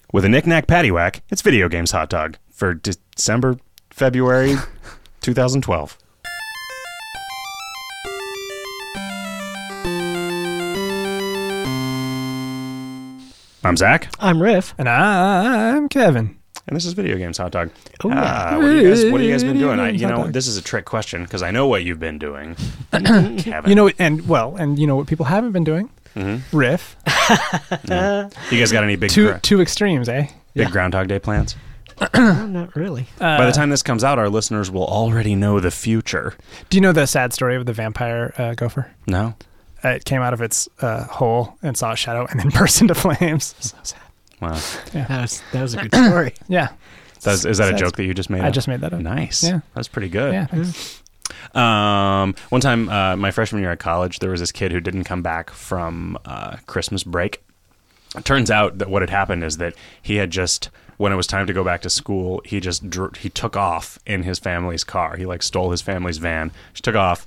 With a knick-knack paddywhack, it's Video Games Hot Dog for December, February 2012. I'm Zach. I'm Riff. And I'm Kevin. And this is Video Games Hot Dog. Oh, yeah. What have you guys been doing? This is a trick question because I know what you've been doing. Kevin. You know, and you know what people haven't been doing? Mm-hmm. Riff. Yeah. You guys got any big two extremes, eh? big Groundhog Day plans? No, not really. By the time this comes out, our listeners will already know the future. Do you know the sad story of the vampire gopher? No? It came out of its hole and saw a shadow and then burst into flames. So sad. Wow. Yeah. That was a good story. Yeah. Is that a joke that you just made up? I just made that up. Nice. Yeah. That's pretty good. Yeah. Thanks. One time, my freshman year at college, there was this kid who didn't come back from Christmas break. It turns out that what had happened is that he had just, when it was time to go back to school, he he took off in his family's car. He stole his family's van, just took off,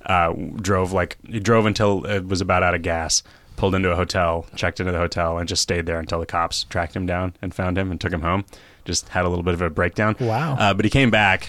drove until it was about out of gas, pulled into a hotel, checked into the hotel, and just stayed there until the cops tracked him down and found him and took him home. Just had a little bit of a breakdown. Wow. But he came back,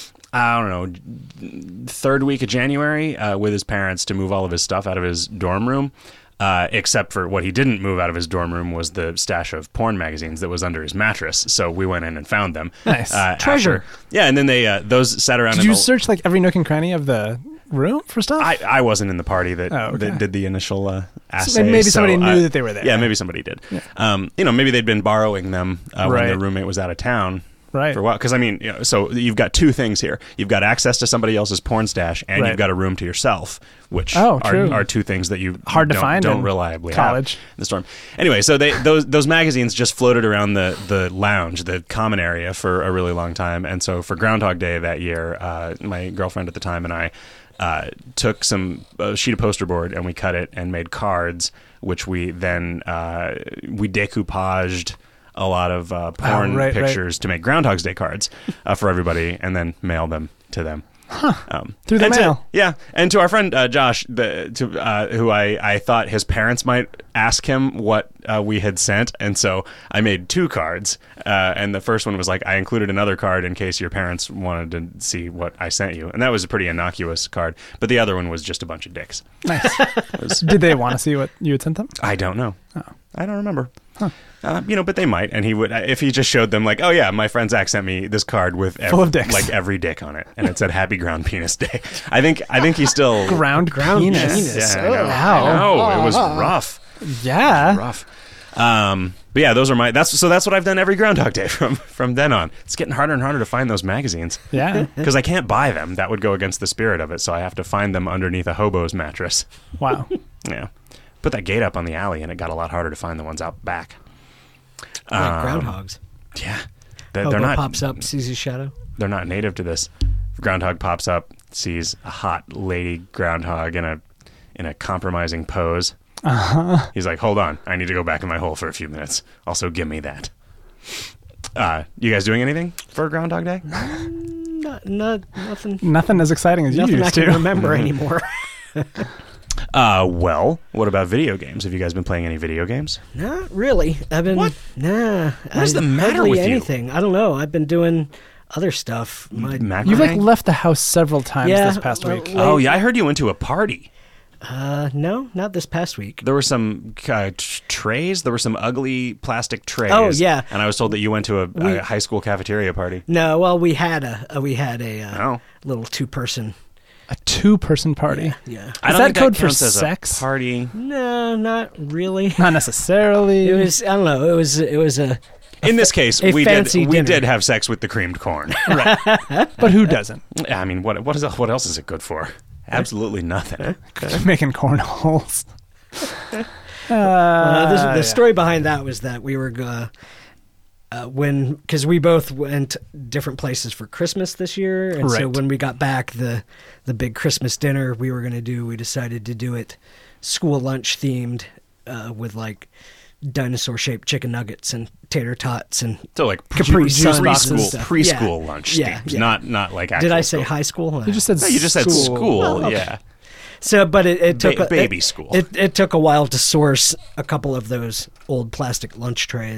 I don't know, third week of January with his parents to move all of his stuff out of his dorm room. Except for what he didn't move out of his dorm room was the stash of porn magazines that was under his mattress. So we went in and found them. Nice. Treasure. And then they those sat around. Did you search every nook and cranny of the room for stuff? I wasn't in the party that okay. did the initial assay. So maybe somebody knew that they were there. Yeah, maybe somebody did. Yeah. Maybe they'd been borrowing them when their roommate was out of town. Right. For a while. Because, so you've got two things here. You've got access to somebody else's porn stash, and you've got a room to yourself, which are two things that you hard to find don't reliably college. have in the storm. Anyway, so those magazines just floated around the lounge, the common area, for a really long time. And so for Groundhog Day that year, my girlfriend at the time and I took a sheet of poster board and we cut it and made cards, which we then we decoupaged a lot of porn pictures to make Groundhog's Day cards for everybody, and then mail them to them. Through the mail. And to our friend Josh, who I thought his parents might ask him what we had sent, and so I made two cards, and the first one was I included another card in case your parents wanted to see what I sent you, and that was a pretty innocuous card, but the other one was just a bunch of dicks. Nice. Did they want to see what you had sent them? I don't know. Oh. I don't remember. Huh. But they might, and he would if he just showed them oh yeah, my friend Zach sent me this card with full of dicks, every dick on it, and it said Happy Ground Penis Day. I think he still ground penis. Yeah, I know. It was rough. Yeah, it was rough. But yeah, that's what I've done every Groundhog Day from then on. It's getting harder and harder to find those magazines. Yeah, because I can't buy them. That would go against the spirit of it. So I have to find them underneath a hobo's mattress. Wow. Yeah. Put that gate up on the alley, and it got a lot harder to find the ones out back. Groundhogs. Yeah. They're not pops up, sees his shadow. They're not native to this. Groundhog pops up, sees a hot lady groundhog in a compromising pose. Uh-huh. He's like, "Hold on, I need to go back in my hole for a few minutes. Also, give me that." You guys doing anything for Groundhog Day? Nothing. Nothing as exciting as you used to. I can remember anymore. Well, what about video games? Have you guys been playing any video games? Not really. I've been... What? Nah. What is the matter with anything. I don't know. I've been doing other stuff. You've left the house several times this past week. Oh, yeah. I heard you went to a party. No, not this past week. There were some trays. There were some ugly plastic trays. Oh, yeah. And I was told that you went to a high school cafeteria party. No, well, we had a little two-person... A two-person party. Yeah. Is that code for sex? Party? No, not really. Not necessarily. It was. I don't know. It was a. In this case, we did have sex with the creamed corn. Right. But who doesn't? I mean, what else is it good for? Absolutely nothing. Making cornholes. The story behind that was that we were because we both went different places for Christmas this year, and so when we got back, the big Christmas dinner we decided to do it school lunch themed, with dinosaur shaped chicken nuggets and tater tots and so Capri Suns and stuff. Preschool lunch themed, not like actual. Did I say school. High school? You just said no, you just said school. Oh, okay. Yeah. So, but it took baby school. It took a while to source a couple of those old plastic lunch trays.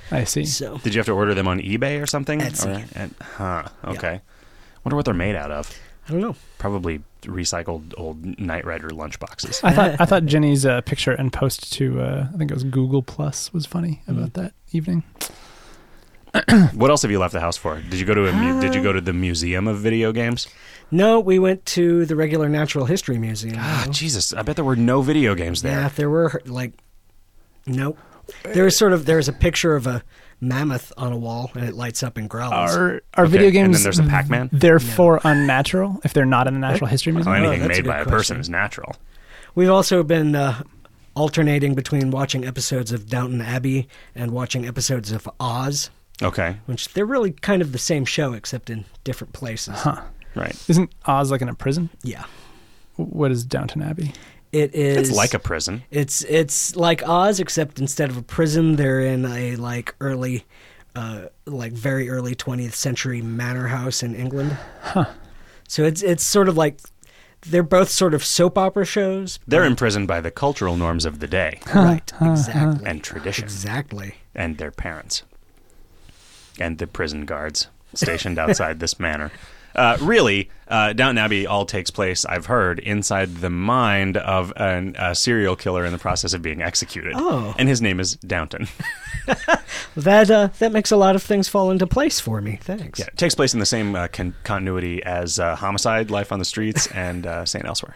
I see. So Did you have to order them on eBay or something? Etsy. Okay. Yeah. Wonder what they're made out of. I don't know. Probably recycled old Knight Rider lunchboxes. I thought Jenny's picture and post to I think it was Google Plus was funny about that evening. What else have you left the house for? Did you go to Did you go to the Museum of Video Games? No, we went to the regular Natural History Museum. Ah, Jesus! I bet there were no video games there. Yeah, there were nope. There's a picture of a mammoth on a wall, and it lights up and growls. Are video games? And then there's a Pac-Man. Therefore, unnatural if they're not in the Natural History Museum. Anything that's a made by good a person question. is natural. We've also been alternating between watching episodes of Downton Abbey and watching episodes of Oz, Okay, which they're really kind of the same show except in different places. Huh? right. Isn't Oz like in a prison? Yeah, What is Downton Abbey? it is. It's like a prison. It's like Oz, except instead of a prison, they're in a very early 20th century manor house in England. Huh. So it's sort of like they're both sort of soap opera shows. They're imprisoned by the cultural norms of the day Right, exactly. and tradition, Exactly. and their parents, and the prison guards stationed outside this manor. Really, Downton Abbey all takes place, I've heard, inside the mind of a serial killer in the process of being executed. Oh. And his name is Downton. That makes a lot of things fall into place for me. Thanks. Yeah, it takes place in the same continuity as Homicide, Life on the Streets, and St. Elsewhere.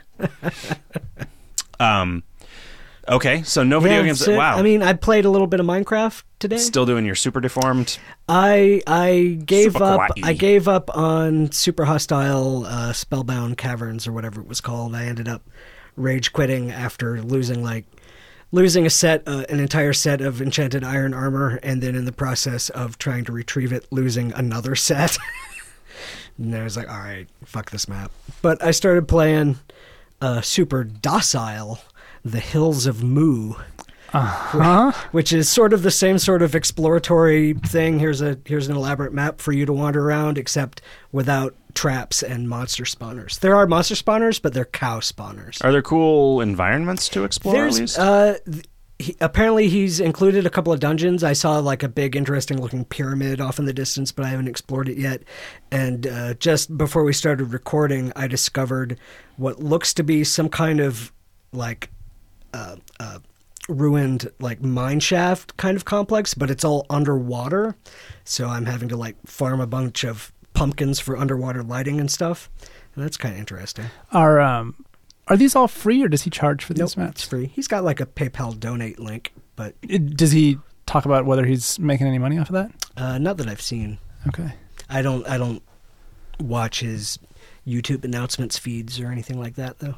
Okay, so no video games. So, Wow. I mean, I played a little bit of Minecraft today. Still doing your super deformed. I gave Super up. kawaii. I gave up on Super Hostile Spellbound Caverns or whatever it was called. I ended up rage quitting after losing an entire set of enchanted iron armor, and then in the process of trying to retrieve it, losing another set. And I was like, all right, fuck this map. But I started playing Super Docile, The Hills of Mu. Which is sort of the same sort of exploratory thing. Here's an elaborate map for you to wander around, except without traps and monster spawners. There are monster spawners, but they're cow spawners. Are there cool environments to explore at least? Apparently he's included a couple of dungeons. I saw like a big interesting looking pyramid off in the distance, but I haven't explored it yet. And just before we started recording, I discovered what looks to be some kind of like ruined like mine shaft kind of complex, but it's all underwater. So I'm having to like farm a bunch of pumpkins for underwater lighting and stuff. And that's kind of interesting. Are these all free, or does he charge for these Nope, maps? it's free. He's got like a PayPal donate link, but Does he talk about whether he's making any money off of that? not that I've seen. Okay. I don't watch his YouTube announcements feeds or anything like that, though.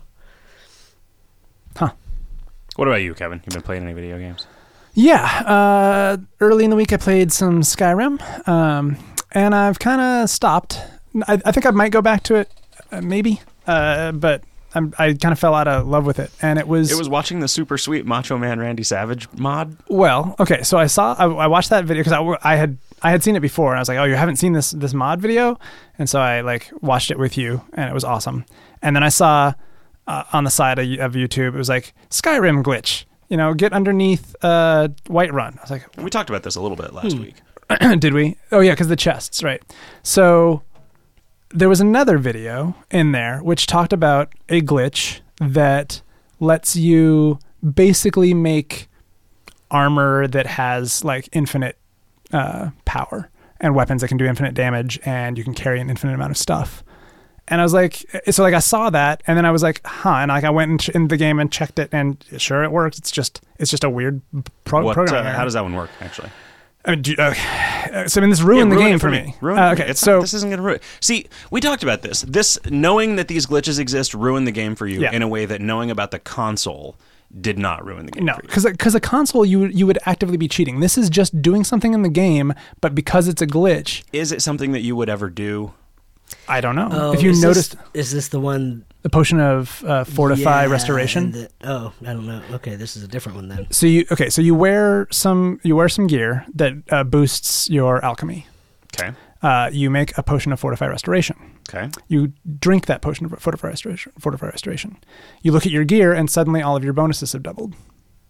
Huh. What about you, Kevin? You been playing any video games? Yeah. Early in the week, I played some Skyrim, and I've kind of stopped. I think I might go back to it, maybe, but I kind of fell out of love with it, and it was watching the super sweet Macho Man Randy Savage mod. well. Okay, so I watched that video because I had seen it before, and I was like, oh, you haven't seen this mod video, and so I like watched it with you, and it was awesome. And then I saw on the side of YouTube, it was like Skyrim glitch. Get underneath Whiterun. I was like, We talked about this a little bit last week. did we? Oh yeah, because the chests, right? So there was another video in there which talked about a glitch that lets you basically make armor that has like infinite power and weapons that can do infinite damage, and you can carry an infinite amount of stuff. And I was like, so like I saw that, and then I was like, and like I went in the game and checked it, and sure, it works. It's just a weird program. How does that one work, actually? I mean, this ruined the game for me. Okay, so this isn't going to ruin. See, we talked about this. This knowing that these glitches exist ruined the game for you in a way that knowing about the console did not ruin the game. No, for you. because a console you would actively be cheating. This is just doing something in the game, but because it's a glitch. Is it something that you would ever do? I don't know. Oh, if you noticed, is this the one? the potion of Fortify Restoration. I don't know. Okay, this is a different one then. So you wear some gear that boosts your alchemy. Okay. You make a potion of Fortify Restoration. Okay. You drink that potion of Fortify Restoration. You look at your gear, and suddenly all of your bonuses have doubled.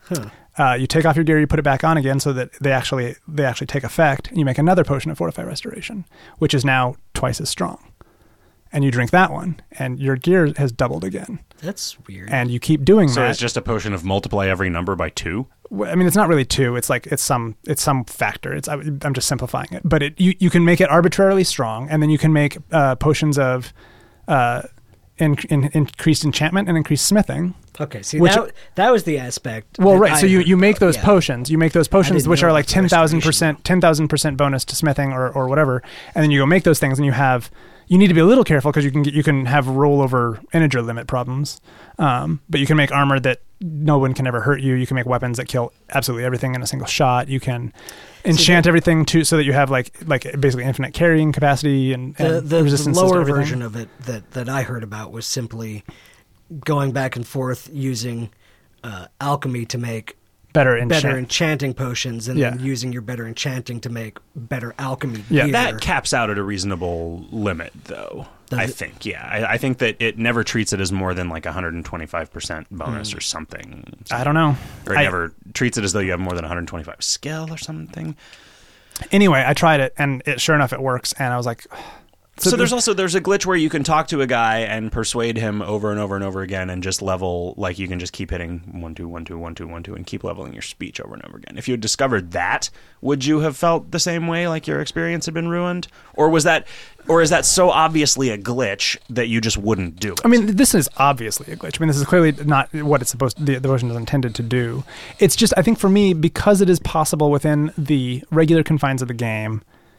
You take off your gear, you put it back on again, so that they actually take effect. And you make another potion of Fortify Restoration, which is now twice as strong. And you drink that one, and your gear has doubled again. That's weird. And you keep doing that. So it's just a potion of multiply every number by 2? I mean, it's not really 2. It's like it's some factor. I'm just simplifying it. But you can make it arbitrarily strong, and then you can make potions of increased enchantment and increased smithing. Okay, see, that was the aspect. Well, right. So you make those potions. You make those potions, which are like 10,000% bonus to smithing or whatever, and then you go make those things, and you need to be a little careful because you can have rollover integer limit problems. But you can make armor that no one can ever hurt you. You can make weapons that kill absolutely everything in a single shot. You can enchant everything so that you have like basically infinite carrying capacity and resistance. The lower version of it that I heard about was simply going back and forth using alchemy to make better enchanting potions, and then using your better enchanting to make better alchemy gear. That caps out at a reasonable limit, though. I think, I think that it never treats it as more than like 125% bonus or something. I don't know. Or it never treats it as though you have more than 125 skill or something. Anyway, I tried it, and sure enough, it works. And I was like... So there's a glitch where you can talk to a guy and persuade him over and over and over again, and just level, like you can just keep hitting 1 2 1 2 1 2 1 2 and keep leveling your speech over and over again. If you had discovered that, would you have felt the same way, like your experience had been ruined, or is that so obviously a glitch that you just wouldn't do it? I mean, this is obviously a glitch. I mean, this is clearly not what it's supposed. The potion is intended to do. It's just, I think, for me, because it is possible within the regular confines of the game.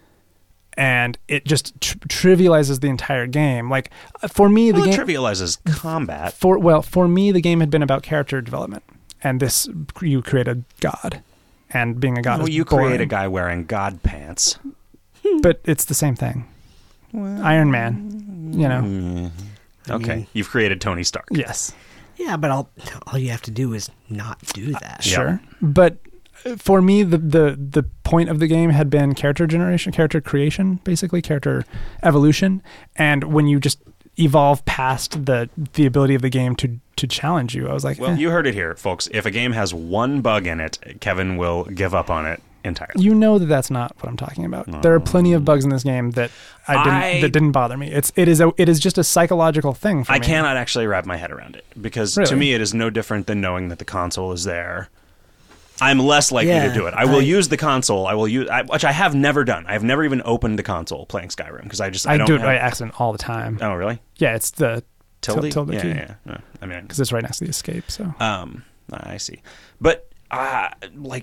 And it just trivializes the entire game. Like for me, the game trivializes combat. For me, the game had been about character development, and this you create a god, and being a god. Well, is you boring. create a guy wearing god pants, but it's the same thing. Well, Iron Man, you know. Okay, you've created Tony Stark. Yes. Yeah, but all you have to do is not do that. Sure, but. For me, the point of the game had been character generation, character creation, basically character evolution, and when you just evolve past the ability of the game to challenge you, I was like, well, you heard it here, folks. If a game has one bug in it, Kevin will give up on it entirely. You know that's not what I'm talking about. There are plenty of bugs in this game that that didn't bother me. It is just a psychological thing for me. I cannot actually wrap my head around it because to me it is no different than knowing that the console is there. I'm less likely to do it. I will use the console. Which I have never done. I've never even opened the console playing Skyrim because I do it by accident all the time. Oh, really? Yeah, it's the tilde key. Yeah. No, I mean, because it's right next to the escape. So, I see. But I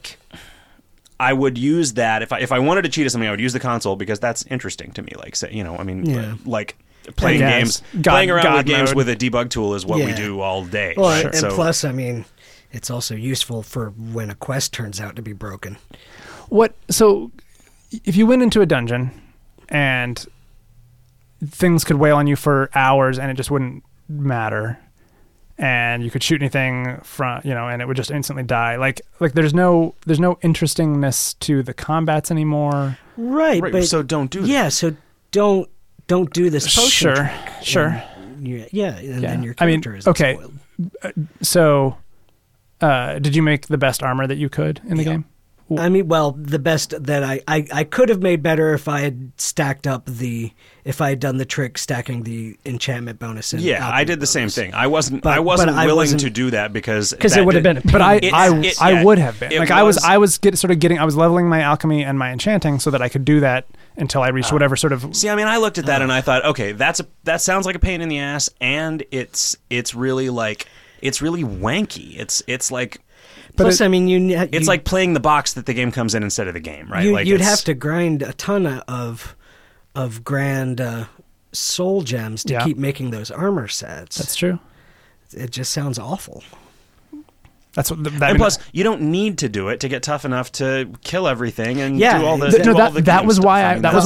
would use that if I wanted to cheat at something. I would use the console because that's interesting to me. Like, say, like. Playing around with games with a debug tool is what we do all day. Well, and plus, I mean, it's also useful for when a quest turns out to be broken. So, if you went into a dungeon and things could wail on you for hours and it just wouldn't matter, and you could shoot anything from, and it would just instantly die. Like there's no interestingness to the combats anymore. Right. But, so don't do that. Yeah. So don't do this potion. Sure. And then your character is spoiled. So, did you make the best armor that you could in the game? I mean, well, the best that I could have made better if I had if I had done the trick stacking the enchantment bonus. Yeah, I did the same thing. I wasn't willing to do that because it would have been. But I would have been. Like I was leveling my alchemy and my enchanting so that I could do that until I reached whatever sort of. See, I mean, I looked at that and I thought, okay, that sounds like a pain in the ass, and it's really like it's really wanky. It's like. Plus, I mean, it's like playing the box that the game comes in instead of the game, right? You'd have to grind a ton of grand soul gems to keep making those armor sets. That's true. It just sounds awful. That's what. Plus, you don't need to do it to get tough enough to kill everything and do all the. That was why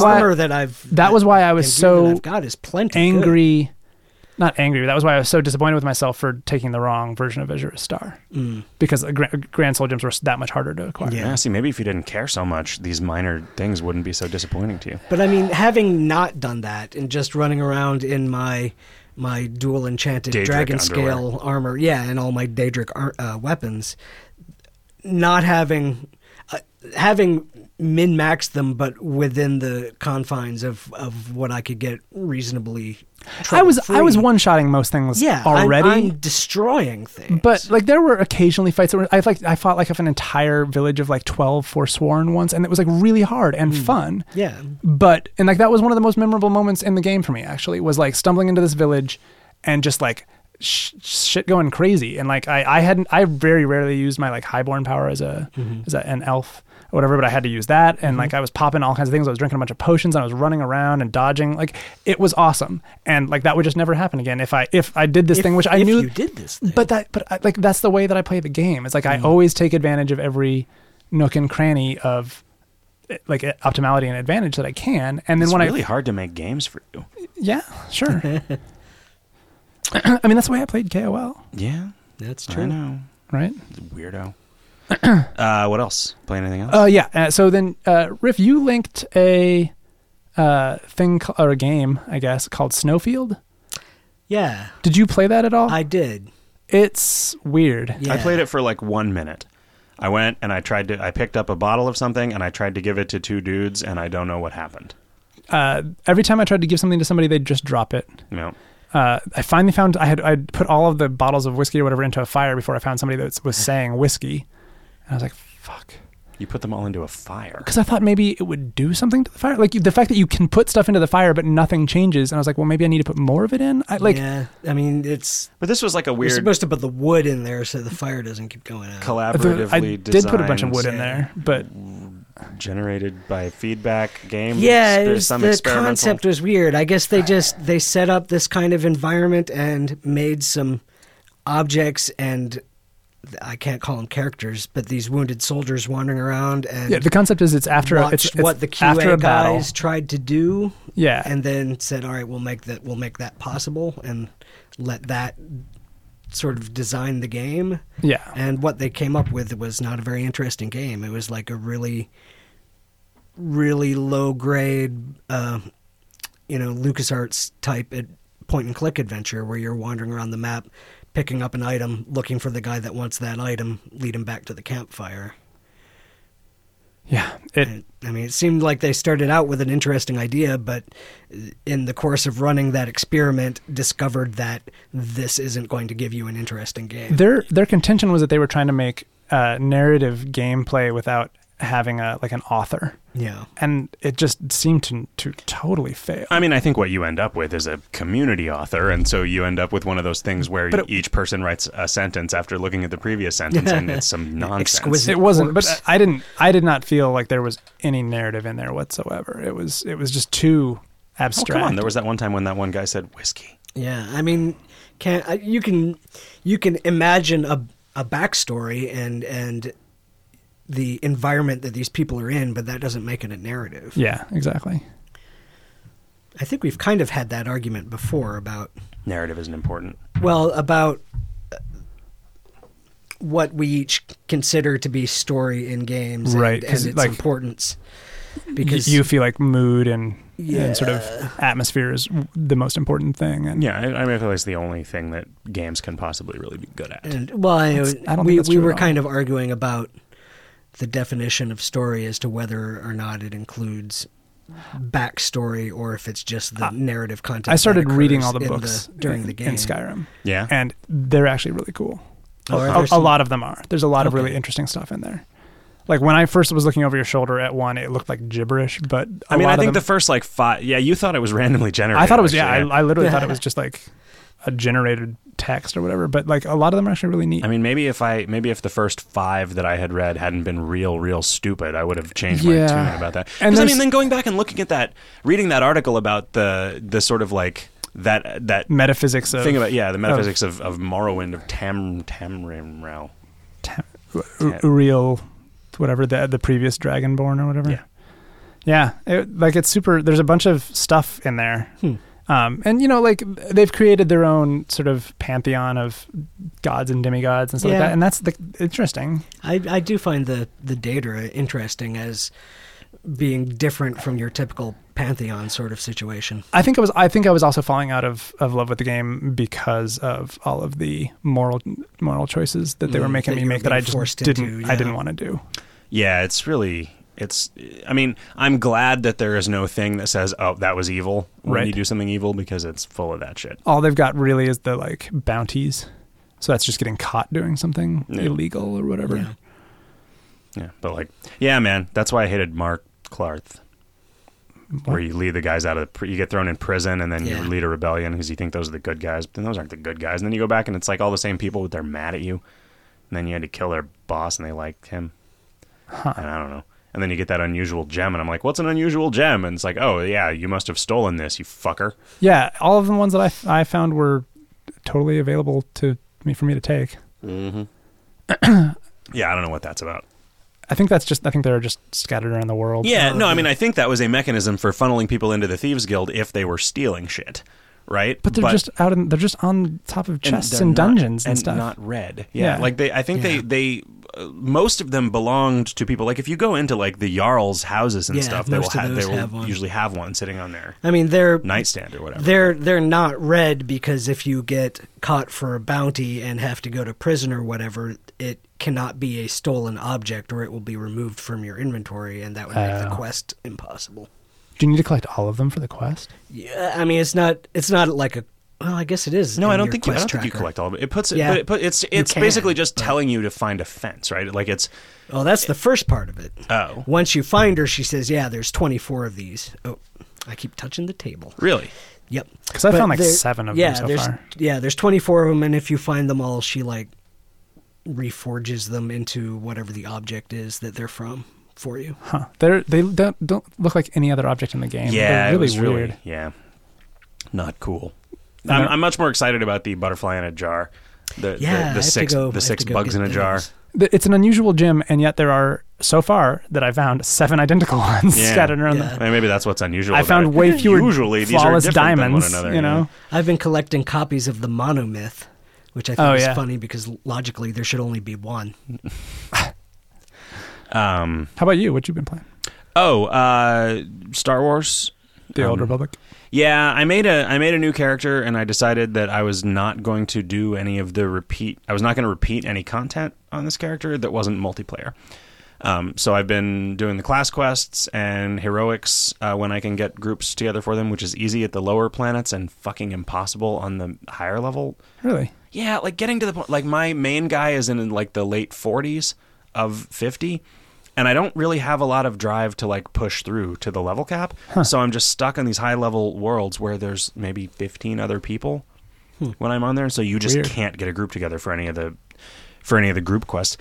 I was so I've got is plenty angry. Good. Not angry. That was why I was so disappointed with myself for taking the wrong version of Azure Star. Because Grand Soul Gems were that much harder to acquire. Yeah, see, maybe if you didn't care so much, these minor things wouldn't be so disappointing to you. But I mean, having not done that and just running around in my dual enchanted Daedric dragon underwear. scale armor, and all my Daedric weapons, not having min-maxed them, but within the confines of what I could get reasonably I was trouble-free. one-shotting most things already. I'm destroying things. But like there were occasionally fights where I fought like an entire village of like 12 Forsworn once, and it was like really hard and fun. Yeah. But and like that was one of the most memorable moments in the game for me. Actually, was like stumbling into this village and just like shit going crazy. And like I very rarely used my like highborn power as an elf or whatever, but I had to use that. And like I was popping all kinds of things. I was drinking a bunch of potions and I was running around and dodging. Like it was awesome. And like that would just never happen again if I did this thing, which I knew you did this thing. But like that's the way that I play the game. It's like I always take advantage of every nook and cranny of like optimality and advantage that I can. And then it's when really hard to make games for you. Yeah, sure. I mean, that's the way I played KOL. Yeah, that's true. I know. Right? Weirdo. What else? Play anything else? So then, Riff, you linked a thing or a game, I guess, called Snowfield. Yeah. Did you play that at all? I did. It's weird. I played it for like 1 minute. I went and I picked up a bottle of something and I tried to give it to two dudes and I don't know what happened. Every time I tried to give something to somebody, they'd just drop it. No. I finally found I'd put all of the bottles of whiskey or whatever into a fire before I found somebody that was saying whiskey. And I was like, fuck. You put them all into a fire. Because I thought maybe it would do something to the fire. Like the fact that you can put stuff into the fire but nothing changes. And I was like, well, maybe I need to put more of it in. Yeah, I mean, it's... But this was like a weird... You're supposed to put the wood in there so the fire doesn't keep going out. Collaboratively I did put a bunch of wood in there, but... Generated by feedback game. Yeah, There's the concept was weird. I guess they set up this kind of environment and made some objects and I can't call them characters, but these wounded soldiers wandering around and the concept is it's after it's what the QA guys tried to do. Yeah, and then said, all right, we'll make that possible and let that sort of design the game. Yeah. And what they came up with was not a very interesting game. It was like a really, really low grade, LucasArts type point and click adventure where you're wandering around the map, picking up an item, looking for the guy that wants that item, lead him back to the campfire. Yeah. It seemed like they started out with an interesting idea, but in the course of running that experiment, discovered that this isn't going to give you an interesting game. Their contention was that they were trying to make narrative gameplay without having an author. Yeah. And it just seemed to totally fail. I mean, I think what you end up with is a community author, and so you end up with one of those things where each person writes a sentence after looking at the previous sentence, and it's some nonsense. Exquisite. It wasn't, but I did not feel like there was any narrative in there whatsoever. It was just too abstract. Oh, come on. There was that one time when that one guy said whiskey. Yeah. I mean, you can imagine a backstory and the environment that these people are in, but that doesn't make it a narrative. Yeah, exactly. I think we've kind of had that argument before about... Narrative isn't important. Well, about what we each consider to be story in games and its importance. Because you feel like mood and sort of atmosphere is the most important thing. And I mean, I feel like it's the only thing that games can possibly really be good at. And, we were kind of arguing about the definition of story as to whether or not it includes backstory or if it's just the narrative content. I started reading all the books during the game in Skyrim. Yeah. And they're actually really cool. A lot of them are. There's a lot of really interesting stuff in there. Like when I first was looking over your shoulder at one, it looked like gibberish, but I think the first like 5, you thought it was randomly generated. I thought it was, I literally thought it was just like a generated text or whatever, but like a lot of them are actually really neat. I mean, maybe if the first 5 that I had read hadn't been real stupid, I would have changed my tune about that. Because I mean, then going back and looking at that, reading that article about the sort of like that metaphysics of thing about the metaphysics of Morrowind, of Tamriel, Uriel, whatever the previous Dragonborn or whatever. It's super. There's a bunch of stuff in there. And like they've created their own sort of pantheon of gods and demigods and stuff like that, and that's interesting. I do find the Daedra interesting as being different from your typical Pantheon sort of situation. I think I was also falling out of love with the game because of all of the moral choices that they were making me make that I just didn't want to do. Yeah, I mean, I'm glad that there is no thing that says, "Oh, that was evil" when you do something evil, because it's full of that shit. All they've got really is the like bounties. So that's just getting caught doing something illegal or whatever. Yeah, but like, yeah, man, that's why I hated Mark Clarth. Where you lead the guys out of you get thrown in prison, and then you lead a rebellion because you think those are the good guys, but then those aren't the good guys. And then you go back and it's like all the same people, but they're mad at you. And then you had to kill their boss, and they liked him. And I don't know. And then you get that unusual gem, and I'm like, what's an unusual gem? And it's like, oh yeah, you must have stolen this, you fucker. Yeah, all of the ones that I found were totally available to me for me to take. Yeah, I don't know what that's about. I think they're just scattered around the world. Yeah, no, I mean, I think that was a mechanism for funneling people into the Thieves Guild if they were stealing shit, right? But they're just on top of chests and dungeons and stuff. And not red. Yeah. Like they most of them belonged to people. Like if you go into like the Jarl's houses and stuff, they will usually have one sitting on their nightstand or whatever. They're not red because if you get caught for a bounty and have to go to prison or whatever, it cannot be a stolen object or it will be removed from your inventory, and that would make the quest impossible. Do you need to collect all of them for the quest? Yeah, I mean it's not like a. Well, I guess it is. No, I don't think you collect all of it. It puts it, but it's basically just telling you to find a fence, right? Like it's. Oh, that's the first part of it. Oh. Once you find her, she says, "Yeah, there's 24 of these." Oh, I keep touching the table. Really? Yep. Because I found like 7 of them so far. Yeah, there's 24 of them, and if you find them all, she like reforges them into whatever the object is that they're from for you. Huh? They don't look like any other object in the game. Yeah, they're really weird. Yeah, not cool. I'm much more excited about the butterfly in a jar. The six bugs in a jar. It's an unusual gem, and yet there are, so far that I found, 7 identical ones scattered around. I mean, maybe that's what's unusual. I found way fewer usually flawless these are diamonds. Than one another, you know, I've been collecting copies of the Monomyth, which I think is funny because logically there should only be one. How about you? What you been playing? Star Wars, The Old Republic. Yeah, I made a new character, and I decided that I was not going to do any of the repeat. I was not going to repeat any content on this character that wasn't multiplayer. So I've been doing the class quests and heroics when I can get groups together for them, which is easy at the lower planets and fucking impossible on the higher level. Really? Yeah, like getting to the point. Like my main guy is in like the late 40s of 50. And I don't really have a lot of drive to like push through to the level cap. So I'm just stuck on these high level worlds where there's maybe 15 other people when I'm on there. So you just can't get a group together for any of the group quests.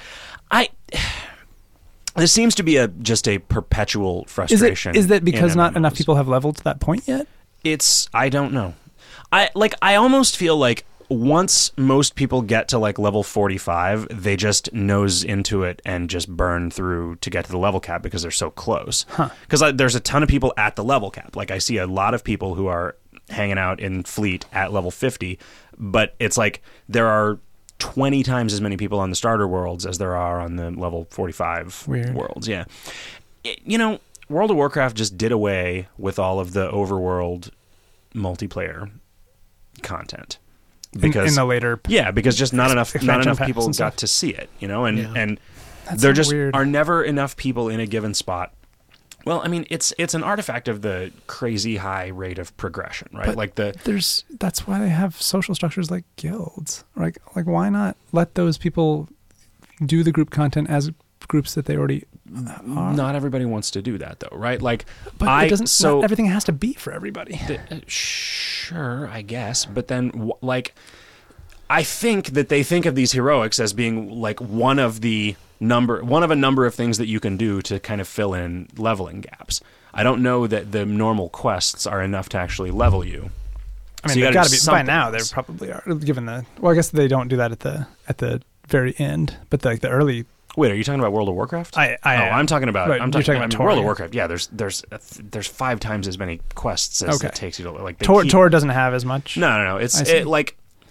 This seems to be just a perpetual frustration. Is that because not enough people have leveled to that point yet? I don't know. I almost feel like once most people get to like level 45, they just nose into it and just burn through to get to the level cap because they're so close. Because there's a ton of people at the level cap. Like I see a lot of people who are hanging out in Fleet at level 50, but it's like there are 20 times as many people on the starter worlds as there are on the level 45 worlds. Yeah. World of Warcraft just did away with all of the overworld multiplayer content. Because in the later, because just not enough people got to see it, and there just are never enough people in a given spot. Well, I mean, it's an artifact of the crazy high rate of progression, right? But that's why they have social structures like guilds. Like why not let those people do the group content as groups that they already are? Not everybody wants to do that, though, right? Like, but not everything has to be for everybody. Sure, I guess, but then I think that they think of these heroics as being like one of a number of things that you can do to kind of fill in leveling gaps. I don't know that the normal quests are enough to actually level you. I mean, they've got to be by now. They probably are, given the. Well, I guess they don't do that at the very end, but the early. Wait, are you talking about World of Warcraft? I'm talking about. Right, you're talking about World of Warcraft. Yeah, there's 5 times as many quests as it takes you to like. Tor doesn't have as much. No. It's like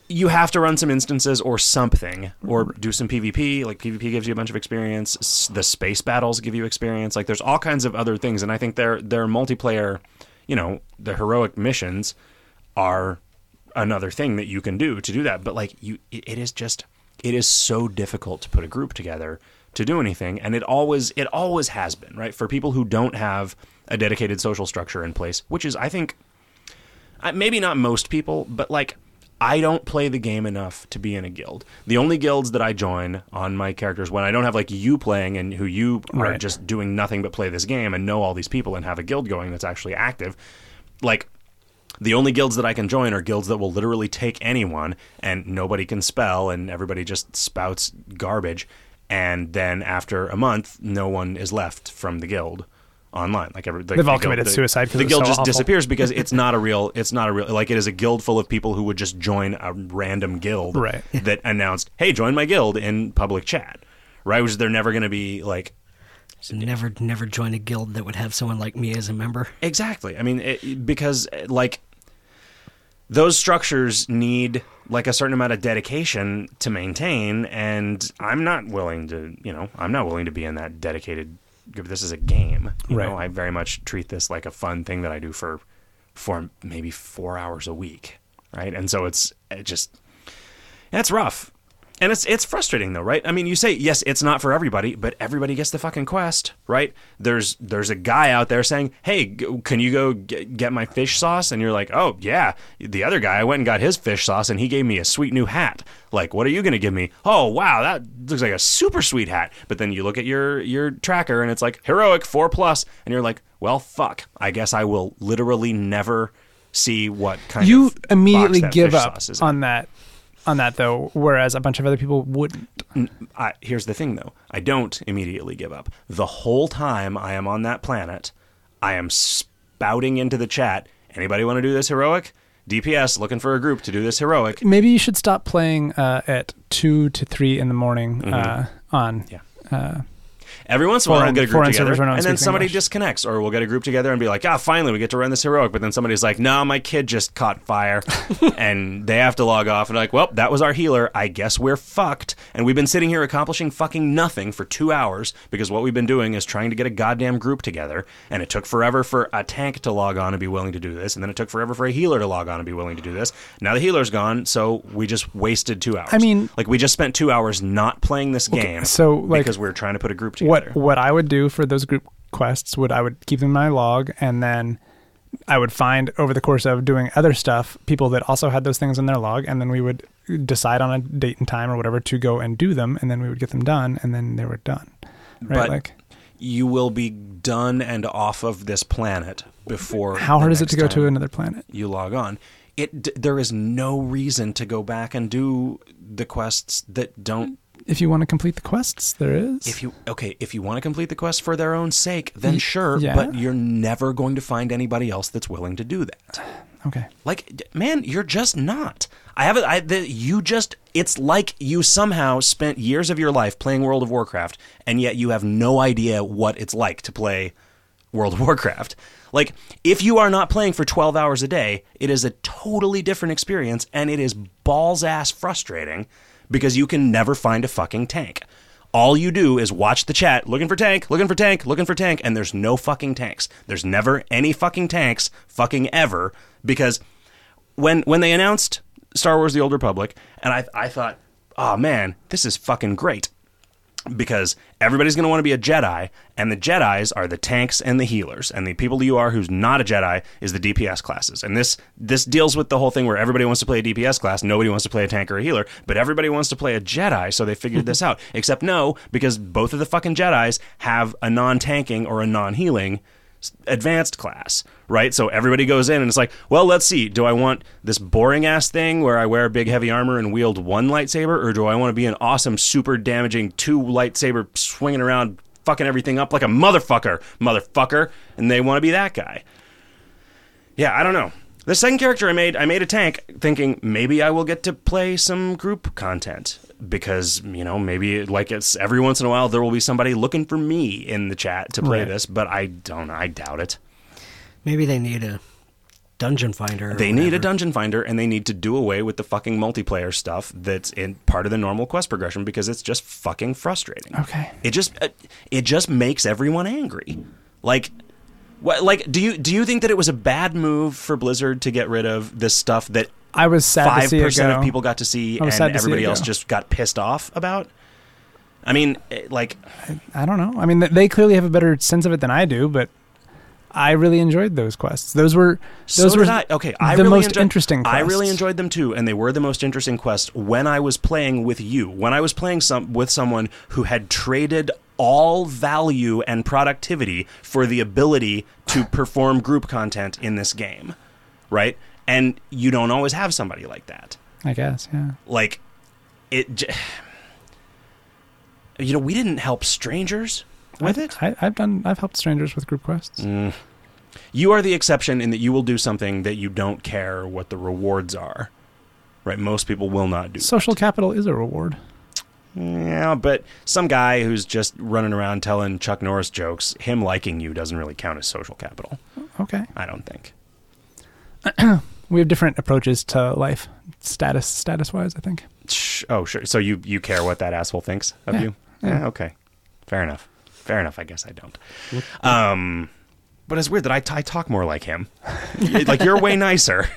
you have to run some instances or something, or do some PvP. Like, PvP gives you a bunch of experience. The space battles give you experience. Like, there's all kinds of other things, and I think their multiplayer, the heroic missions are another thing that you can do to do that. But like, it is so difficult to put a group together to do anything, and it always has been, right? For people who don't have a dedicated social structure in place, which is, I think, maybe not most people, but like, I don't play the game enough to be in a guild. The only guilds that I join on my characters, when I don't have like you playing and who you are just doing nothing but play this game and know all these people and have a guild going that's actually active, like, the only guilds that I can join are guilds that will literally take anyone, and nobody can spell, and everybody just spouts garbage, and then after a month, no one is left from the guild online. Like, they've all committed suicide. The guild just awful. disappears because it's not a real. Like, it is a guild full of people who would just join a random guild that announced, "Hey, join my guild" in public chat. Right, which they're never going to be like. So never join a guild that would have someone like me as a member. Exactly. I mean, because like, those structures need like a certain amount of dedication to maintain, and I'm not willing to be in that dedicated. This is a game. You know, I very much treat this like a fun thing that I do for maybe 4 hours a week, right? And so it's rough. And it's frustrating though, right? I mean, you say, yes, it's not for everybody, but everybody gets the fucking quest, right? There's a guy out there saying, "Hey, can you go get my fish sauce?" And you're like, "Oh, yeah." The other guy, I went and got his fish sauce, and he gave me a sweet new hat. Like, what are you going to give me? "Oh, wow, that looks like a super sweet hat." But then you look at your tracker, and it's like, heroic 4+, and you're like, well, fuck. I guess I will literally never see what kind of You immediately box that give fish up sauce is on that. On that, though, whereas a bunch of other people wouldn't. Here's the thing, though. I don't immediately give up. The whole time I am on that planet, I am spouting into the chat, "Anybody want to do this heroic? DPS, looking for a group to do this heroic." Maybe you should stop playing at 2 to 3 in the morning on... Yeah. Every once in a while, we'll get a group together, and then somebody English. disconnects, or we'll get a group together and be like, finally, we get to run this heroic, but then somebody's like, "No, my kid just caught fire," and they have to log off, and like, well, that was our healer. I guess we're fucked, and we've been sitting here accomplishing fucking nothing for 2 hours, because what we've been doing is trying to get a goddamn group together, and it took forever for a tank to log on and be willing to do this, and then it took forever for a healer to log on and be willing to do this. Now the healer's gone, so we just wasted 2 hours. I mean... like, we just spent 2 hours not playing this game, so, like, because we're trying to put a group together. What I would do for those group quests I would keep them in my log, and then I would find, over the course of doing other stuff, people that also had those things in their log, and then we would decide on a date and time or whatever to go and do them, and then we would get them done, and then they were done. Right? But you will be done and off of this planet before. How hard is it to go to another planet? You log on. There is no reason to go back and do the quests that don't. If you want to complete the quests, there is. If you want to complete the quests for their own sake, then sure, yeah. But you're never going to find anybody else that's willing to do that. Okay. Like, man, you're just not. It's like you somehow spent years of your life playing World of Warcraft, and yet you have no idea what it's like to play World of Warcraft. Like, if you are not playing for 12 hours a day, it is a totally different experience, and it is balls-ass frustrating, because you can never find a fucking tank. All you do is watch the chat, looking for tank, looking for tank, looking for tank, and there's no fucking tanks. There's never any fucking tanks, fucking ever, because when they announced Star Wars The Old Republic, and I thought, oh man, this is fucking great. Because everybody's going to want to be a Jedi, and the Jedis are the tanks and the healers, and the people you are who's not a Jedi is the DPS classes. And this deals with the whole thing where everybody wants to play a DPS class, nobody wants to play a tank or a healer, but everybody wants to play a Jedi, so they figured this out. Except no, because both of the fucking Jedis have a non-tanking or a non-healing advanced class, right? So everybody goes in and it's like, well, let's see, do I want this boring ass thing where I wear big heavy armor and wield one lightsaber, or do I want to be an awesome super damaging 2 lightsaber swinging around fucking everything up like a motherfucker, and they want to be that guy. Yeah, I don't know. The second character I made a tank thinking maybe I will get to play some group content, because, maybe like it's every once in a while there will be somebody looking for me in the chat to play this, but I doubt it. Maybe they need dungeon finder. They need a dungeon finder, and they need to do away with the fucking multiplayer stuff that's in part of the normal quest progression, because it's just fucking frustrating. Okay. It just makes everyone angry. Like, what? Like, do you think that it was a bad move for Blizzard to get rid of this stuff that I was sad to see it 5% of people got to see and everybody else just got pissed off about? I mean, I don't know. I mean, they clearly have a better sense of it than I do, but I really enjoyed those quests. Those were the most interesting quests. I really enjoyed them too, and they were the most interesting quests when I was playing with you. When I was playing with someone who had traded all value and productivity for the ability to perform group content in this game, right? And you don't always have somebody like that. I guess, yeah. Like, we didn't help strangers with it. I've helped strangers with group quests. You are the exception in that you will do something that you don't care what the rewards are, right? Most people will not do. Social capital is a reward. Yeah, but some guy who's just running around telling Chuck Norris jokes, him liking you doesn't really count as social capital. Okay. I don't think. We have different approaches to life, status-wise, I think. Oh, sure. So you care what that asshole thinks of you? Yeah, okay. Fair enough, I guess I don't. But it's weird that I talk more like him. Like, you're way nicer.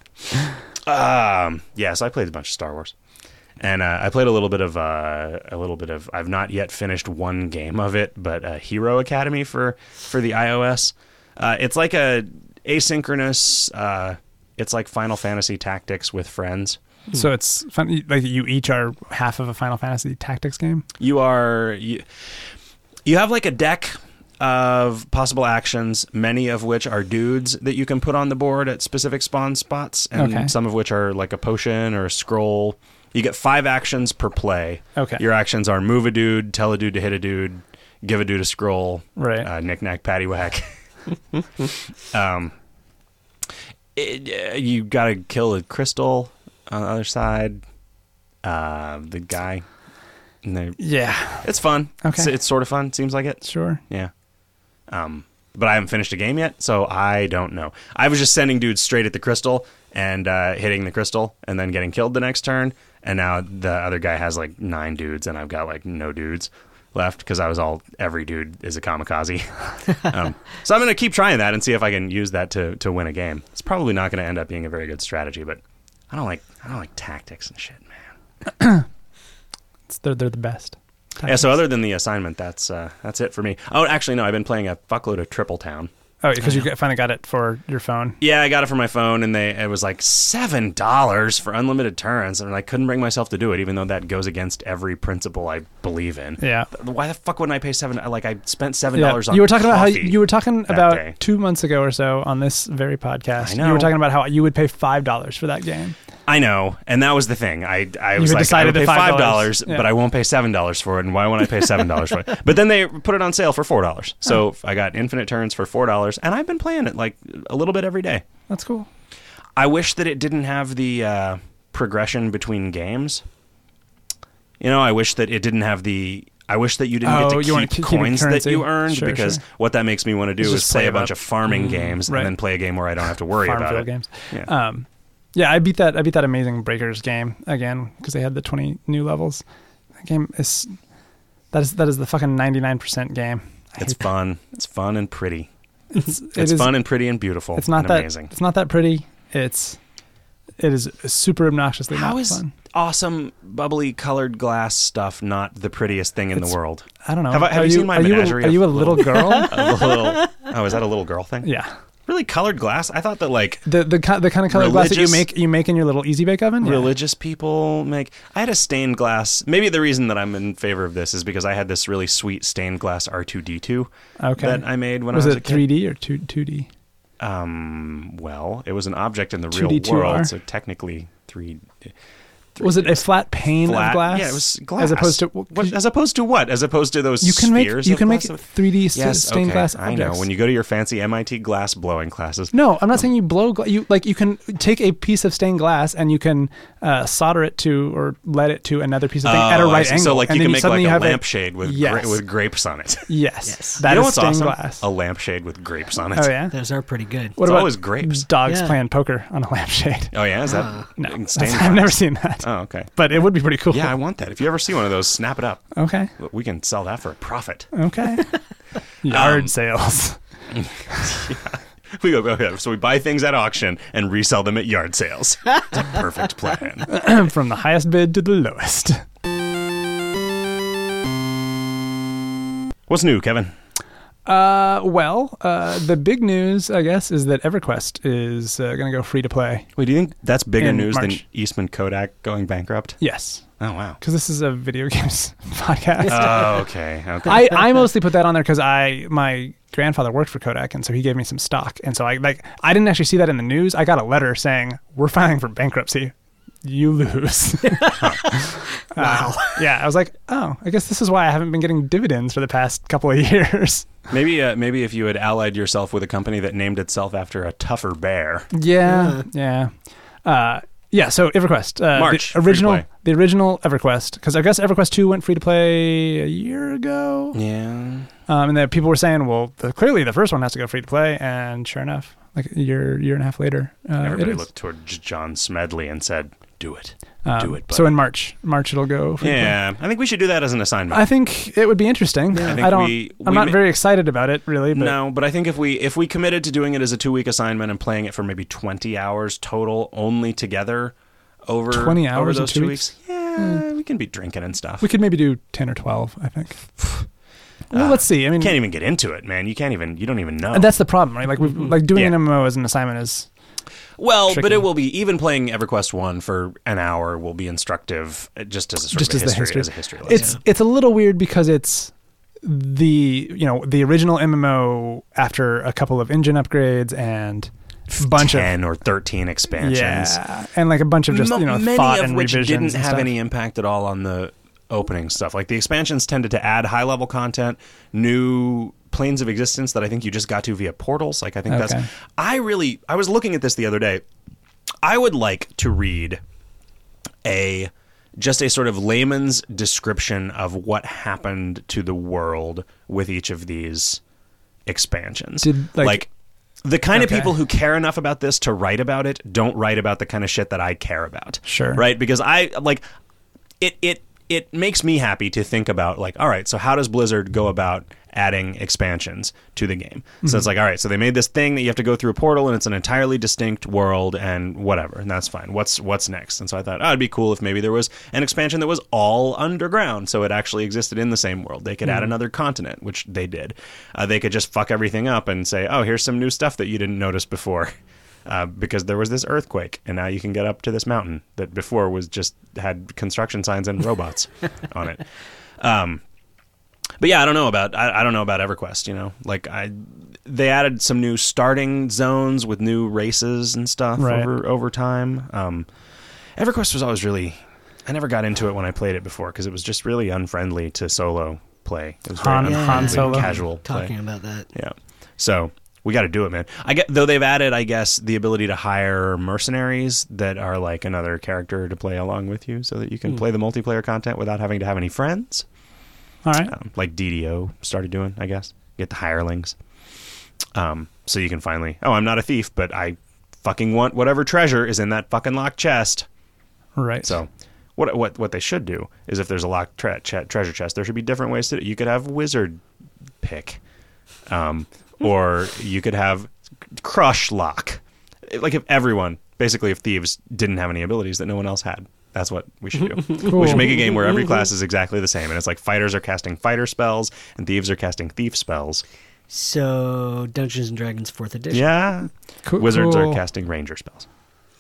Yeah, so I played a bunch of Star Wars. And I played a little bit of I've not yet finished one game of it, but Hero Academy for the iOS. It's like a asynchronous, it's like Final Fantasy Tactics with friends. So it's fun, like you each are half of a Final Fantasy Tactics game? You have like a deck of possible actions, many of which are dudes that you can put on the board at specific spawn spots, and some of which are like a potion or a scroll. You get 5 actions per play. Okay. Your actions are move a dude, tell a dude to hit a dude, give a dude a scroll, right? Knick-knack, paddywhack. You got to kill a crystal on the other side. The guy. Yeah. It's fun. Okay. It's sort of fun. Seems like it. Sure. Yeah. But I haven't finished a game yet, so I don't know. I was just sending dudes straight at the crystal and hitting the crystal and then getting killed the next turn. And now the other guy has like 9 dudes and I've got like no dudes left because every dude is a kamikaze. So I'm going to keep trying that and see if I can use that to win a game. It's probably not going to end up being a very good strategy, but I don't like tactics and shit, man. They're the best. Tactics. Yeah, so other than the assignment, that's it for me. Oh, actually, no, I've been playing a fuckload of Triple Town. Oh, because you finally got it for your phone. Yeah, I got it for my phone, and it was like $7 for unlimited turns, and I couldn't bring myself to do it, even though that goes against every principle I believe in. Yeah. Why the fuck wouldn't I pay $7? Like, I spent $7 on you were talking about how coffee you were talking about day. 2 months ago or so on this very podcast. I know. You were talking about how you would pay $5 for that game. I know, and that was the thing. I was like, I would pay $5, but I won't pay $7 for it, and why won't I pay $7 for it? But then they put it on sale for $4. So I got infinite turns for $4, and I've been playing it like a little bit every day. That's cool. I wish that it didn't have the progression between games. I wish that it didn't have I wish that you didn't get to keep coins that you earned, because what that makes me want to do is play a bunch of farming games and then play a game where I don't have to worry about it. Games. Yeah. Yeah, I beat that Amazing Breakers game again because they had the 20 new levels. That game is the fucking 99% game. It's fun. It's fun and pretty. It's fun and pretty and beautiful. It's not amazing. It's not that pretty. It is super obnoxiously not fun. How is awesome, bubbly, colored glass stuff not the prettiest thing in the world? I don't know. Have you seen my menagerie? Are you a little girl? Oh, is that a little girl thing? Yeah. Really colored glass? I thought that like the kind of colored glass that you make in your little Easy Bake Oven. Religious people make. I had a stained glass. Maybe the reason that I'm in favor of this is because I had this really sweet stained glass R2D2 that I made when I was a kid. Was it 3D or 2D? Well, it was an object in the real world, so technically 3D. Was it a flat pane of glass? Yeah, it was glass. As opposed to what? As opposed to what? As opposed to those you can make spheres. You can make glass? 3D stained glass objects. I know. When you go to your fancy MIT glass blowing classes. No, I'm not saying you blow. You can take a piece of stained glass and you can solder it to or lead it to another piece of thing at a right angle. So like and you can make like a lampshade yes. with grapes on it. Yes. That you know is what's stained awesome? glass. A lampshade with grapes on it. Oh yeah, those are pretty good. What it's about always grapes? Dogs playing poker on a lampshade. Oh yeah, is that no? stained glass? I've never seen that. Oh okay, but it would be pretty cool. Yeah, I want that. If you ever see one of those, snap it up. Okay, we can sell that for a profit. Okay, yard sales. Yeah. We go, okay, so we buy things at auction and resell them at yard sales. It's a perfect plan. From the highest bid to the lowest. What's new, Kevin? The big news, I guess, is that EverQuest is going to go free to play. Wait, do you think that's bigger news March. than Eastman Kodak going bankrupt? Yes. Oh, wow. Because this is a video games podcast. Oh, okay. I mostly put that on there because my grandfather worked for Kodak, and so he gave me some stock. And so I didn't actually see that in the news. I got a letter saying, we're filing for bankruptcy. You lose. Wow. Yeah, I was like, oh, I guess this is why I haven't been getting dividends for the past couple of years. Maybe if you had allied yourself with a company that named itself after a tougher bear. Yeah. So EverQuest, March, the original EverQuest, because I guess EverQuest 2 went free to play a year ago. Yeah. And then people were saying, well, clearly the first one has to go free to play, and sure enough, like a year and a half later, everybody looked toward John Smedley and said, "Do it, do it." Buddy. So in March it'll go free to play. Yeah, I think we should do that as an assignment. I think it would be interesting. Yeah. I'm not very excited about it, really. But. No, but I think if we committed to doing it as a 2-week assignment and playing it for maybe 20 hours total, only together over 20 hours over those in 2 2 weeks, we can be drinking and stuff. We could maybe do 10 or 12, I think. Well, let's see. I mean, you can't even get into it, man. You don't even know. And that's the problem, right? Like doing an MMO as an assignment is. Well, tricky. But it will be, even playing EverQuest 1 for an hour will be instructive just as a sort of history lesson. It's a little weird because it's the original MMO after a couple of engine upgrades and a bunch 10 or 13 expansions. Yeah. And like a bunch of just, thought and revisions. Many of which didn't have any impact at all on the opening stuff. Like the expansions tended to add high level content, new planes of existence that I think you just got to via portals. Like I think I was looking at this the other day. I would like to read just a sort of layman's description of what happened to the world with each of these expansions. The kind of people who care enough about this to write about it don't write about the kind of shit that I care about. Sure. Right? Because it makes me happy to think about, like, all right, so how does Blizzard go about adding expansions to the game? So it's like, all right, so they made this thing that you have to go through a portal and it's an entirely distinct world and whatever, and that's fine. What's next? And so I thought, it'd be cool if maybe there was an expansion that was all underground, so it actually existed in the same world. They could add another continent, which they did. They could just fuck everything up and say, oh, here's some new stuff that you didn't notice before. Because there was this earthquake, and now you can get up to this mountain that before had construction signs and robots on it. But yeah, I don't know about EverQuest. They added some new starting zones with new races and stuff over time. EverQuest was always I never got into it when I played it before because it was just really unfriendly to solo play. It was very unfriendly, casual play. Talking about that, yeah. So. We got to do it, man. Though they've added, I guess, the ability to hire mercenaries that are like another character to play along with you so that you can play the multiplayer content without having to have any friends. All right. Like DDO started doing, I guess. Get the hirelings. So you can finally, I'm not a thief, but I fucking want whatever treasure is in that fucking locked chest. Right. So what they should do is if there's a locked treasure chest, there should be different ways to do it. You could have wizard pick. Or you could have crush lock. Like if thieves didn't have any abilities that no one else had. That's what we should do. Cool. We should make a game where every class is exactly the same. And it's like fighters are casting fighter spells and thieves are casting thief spells. So Dungeons & Dragons 4th edition. Yeah. Cool. Wizards are casting ranger spells.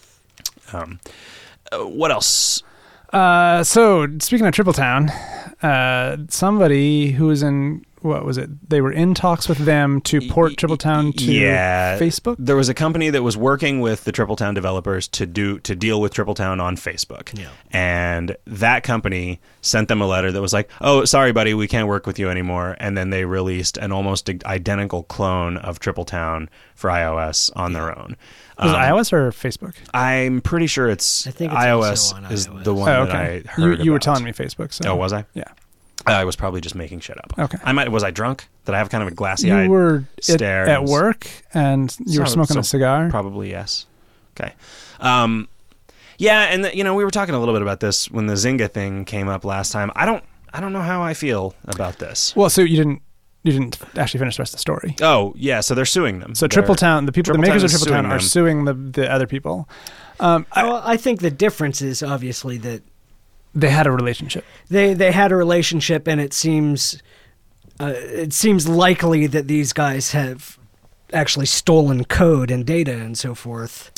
What else? So speaking of Tripletown, somebody who was in what was it? They were in talks with them to port Tripletown to Facebook. There was a company that was working with the Tripletown developers to deal with Tripletown on Facebook. Yeah. And that company sent them a letter that was like, "Oh, sorry, buddy, we can't work with you anymore." And then they released an almost identical clone of Tripletown for iOS on their own. Was it iOS or Facebook? I'm pretty sure I think iOS is the one that I heard You were about. telling me Facebook. So. Oh, was I? Yeah. I was probably just making shit up. Okay. Was I drunk? Did I have kind of a glassy-eyed You were stare? at work and you were smoking a cigar? Probably, yes. Okay. Yeah, and we were talking a little bit about this when the Zynga thing came up last time. I don't know how I feel about this. Well, so you didn't actually finish the rest of the story. Oh, yeah, so they're suing them. So Tripletown, the makers of Tripletown are suing the other people. I think the difference is obviously that they had a relationship. They had a relationship, and it seems likely that these guys have actually stolen code and data and so forth,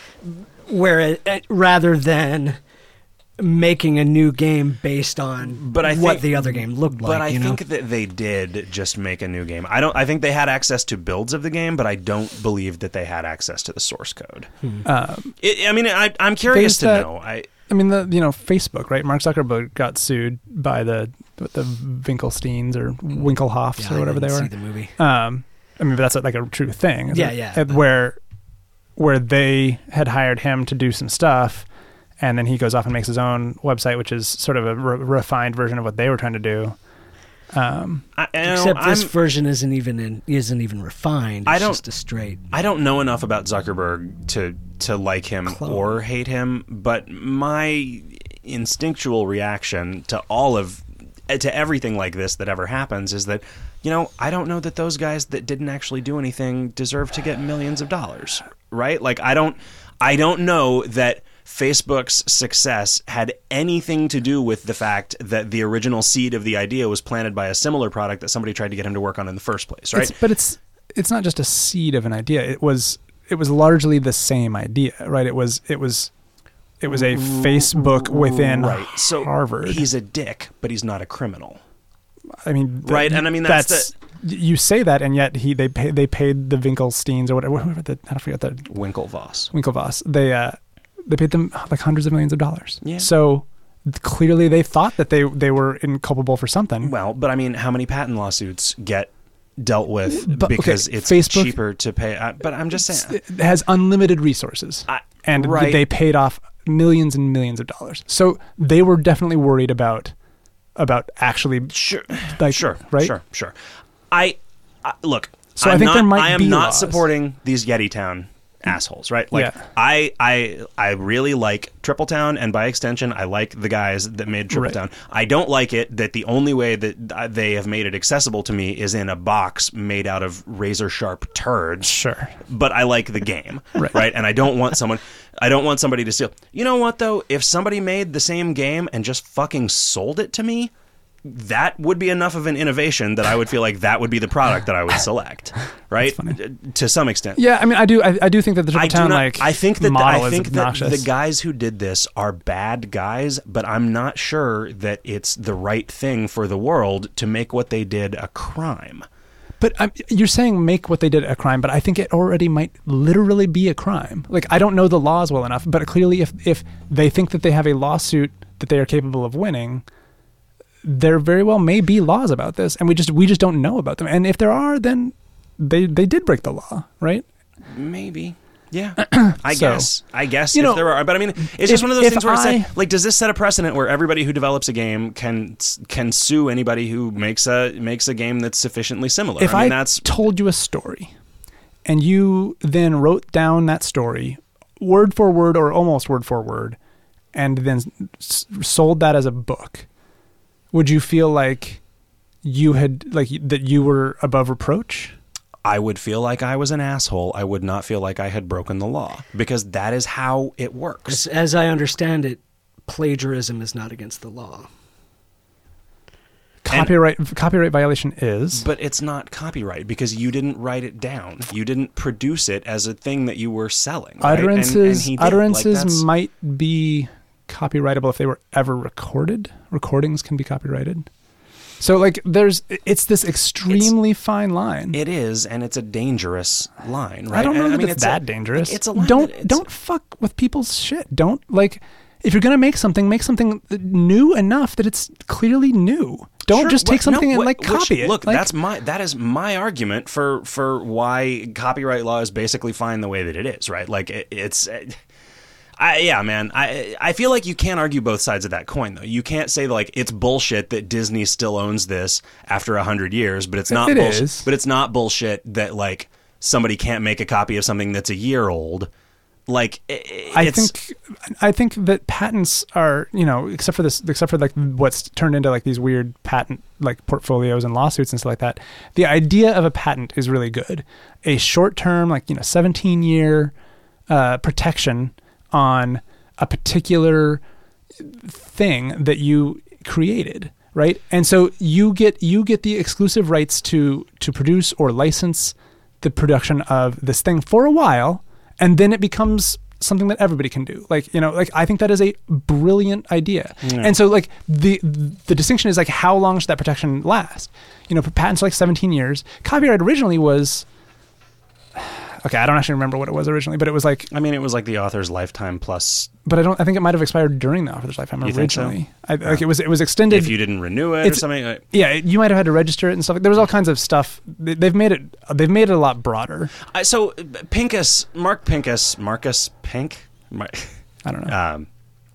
rather than making a new game based on what the other game looked like. But I think that they did just make a new game. I think they had access to builds of the game, but I don't believe that they had access to the source code. I'm curious to know. Facebook, right? Mark Zuckerberg got sued by the Winkelsteins or Winkelhoffs or whatever they were. See the movie. But that's like a true thing. Yeah. Where they had hired him to do some stuff, and then he goes off and makes his own website, which is sort of a refined version of what they were trying to do. Except this version isn't even refined. It's just a straight. I don't know enough about Zuckerberg to like him or hate him, but my instinctual reaction to everything like this that ever happens is that, I don't know that those guys that didn't actually do anything deserve to get millions of dollars, right? Like I don't know that Facebook's success had anything to do with the fact that the original seed of the idea was planted by a similar product that somebody tried to get him to work on in the first place, right? It's not just a seed of an idea. It was largely the same idea, right? It was a Facebook within Harvard. He's a dick, but he's not a criminal. Right? And that's you say that, and yet they paid the Winkelsteins or whatever. I forget that Winklevoss. They paid them like hundreds of millions of dollars. Yeah. So clearly they thought that they were inculpable for something. Well, but how many patent lawsuits get dealt with because it's Facebook, cheaper to pay? But I'm just saying. It has unlimited resources. They paid off millions and millions of dollars. So they were definitely worried about actually... Sure. Right? Sure. Look, so I think there might be I am not laws. supporting these Yeti-Town assholes, right? Like, yeah. I really like Tripletown, and by extension, I like the guys that made Tripletown. Right. I don't like it that the only way that they have made it accessible to me is in a box made out of razor-sharp turds. Sure. But I like the game, right? And I don't want somebody to steal. You know what, though? If somebody made the same game and just fucking sold it to me, that would be enough of an innovation that I would feel like that would be the product that I would select, right? To some extent. Yeah, I do think that the Tripletown model is obnoxious. That the guys who did this are bad guys, but I'm not sure that it's the right thing for the world to make what they did a crime. But you're saying make what they did a crime, but I think it already might literally be a crime. Like, I don't know the laws well enough, but clearly if they think that they have a lawsuit that they are capable of winning, there very well may be laws about this, and we just don't know about them. And if there are, then they did break the law, right? Maybe. Yeah. I guess if there are. But it's just one of those things where I say, like, does this set a precedent where everybody who develops a game can sue anybody who makes a game that's sufficiently similar? If I told you a story and you then wrote down that story word for word or almost word for word and then sold that as a book, would you feel like that you were above reproach? I would feel like I was an asshole. I would not feel like I had broken the law, because that is how it works. As I understand it, plagiarism is not against the law. Copyright violation is. But it's not copyright because you didn't write it down. You didn't produce it as a thing that you were selling. Utterances, right? Utterances might be copyrightable if they were ever recorded. Recordings can be copyrighted. So like it's this extremely fine line. It is, and it's a dangerous line, right? I don't know that mean, it's that dangerous. It's a line. Don't fuck with people's shit. Don't like if you're gonna make something new enough that it's clearly new. Don't just take something and copy it. Look, that is my argument for why copyright law is basically fine the way that it is, right? Like I feel like you can't argue both sides of that coin, though. You can't say like it's bullshit that Disney still owns this after 100 years, but it's not bullshit. But it's not bullshit that like somebody can't make a copy of something that's a year old. Like I think that patents are, except for like what's turned into like these weird patent like portfolios and lawsuits and stuff like that. The idea of a patent is really good. A short term, 17-year protection on a particular thing that you created, right? And so you get the exclusive rights to produce or license the production of this thing for a while, and then it becomes something that everybody can do. I think that is a brilliant idea. Yeah. And so like the distinction is like how long should that protection last? Patents are like 17 years. Copyright originally was okay, I don't actually remember what it was originally, but it was like... I mean, it was like the author's lifetime plus... But I think it might have expired during the author's lifetime originally. Think so? Like it was extended... If you didn't renew it or something? Yeah, you might have had to register it and stuff. There was all kinds of stuff. They've made it a lot broader. So Marcus Pink? I don't know.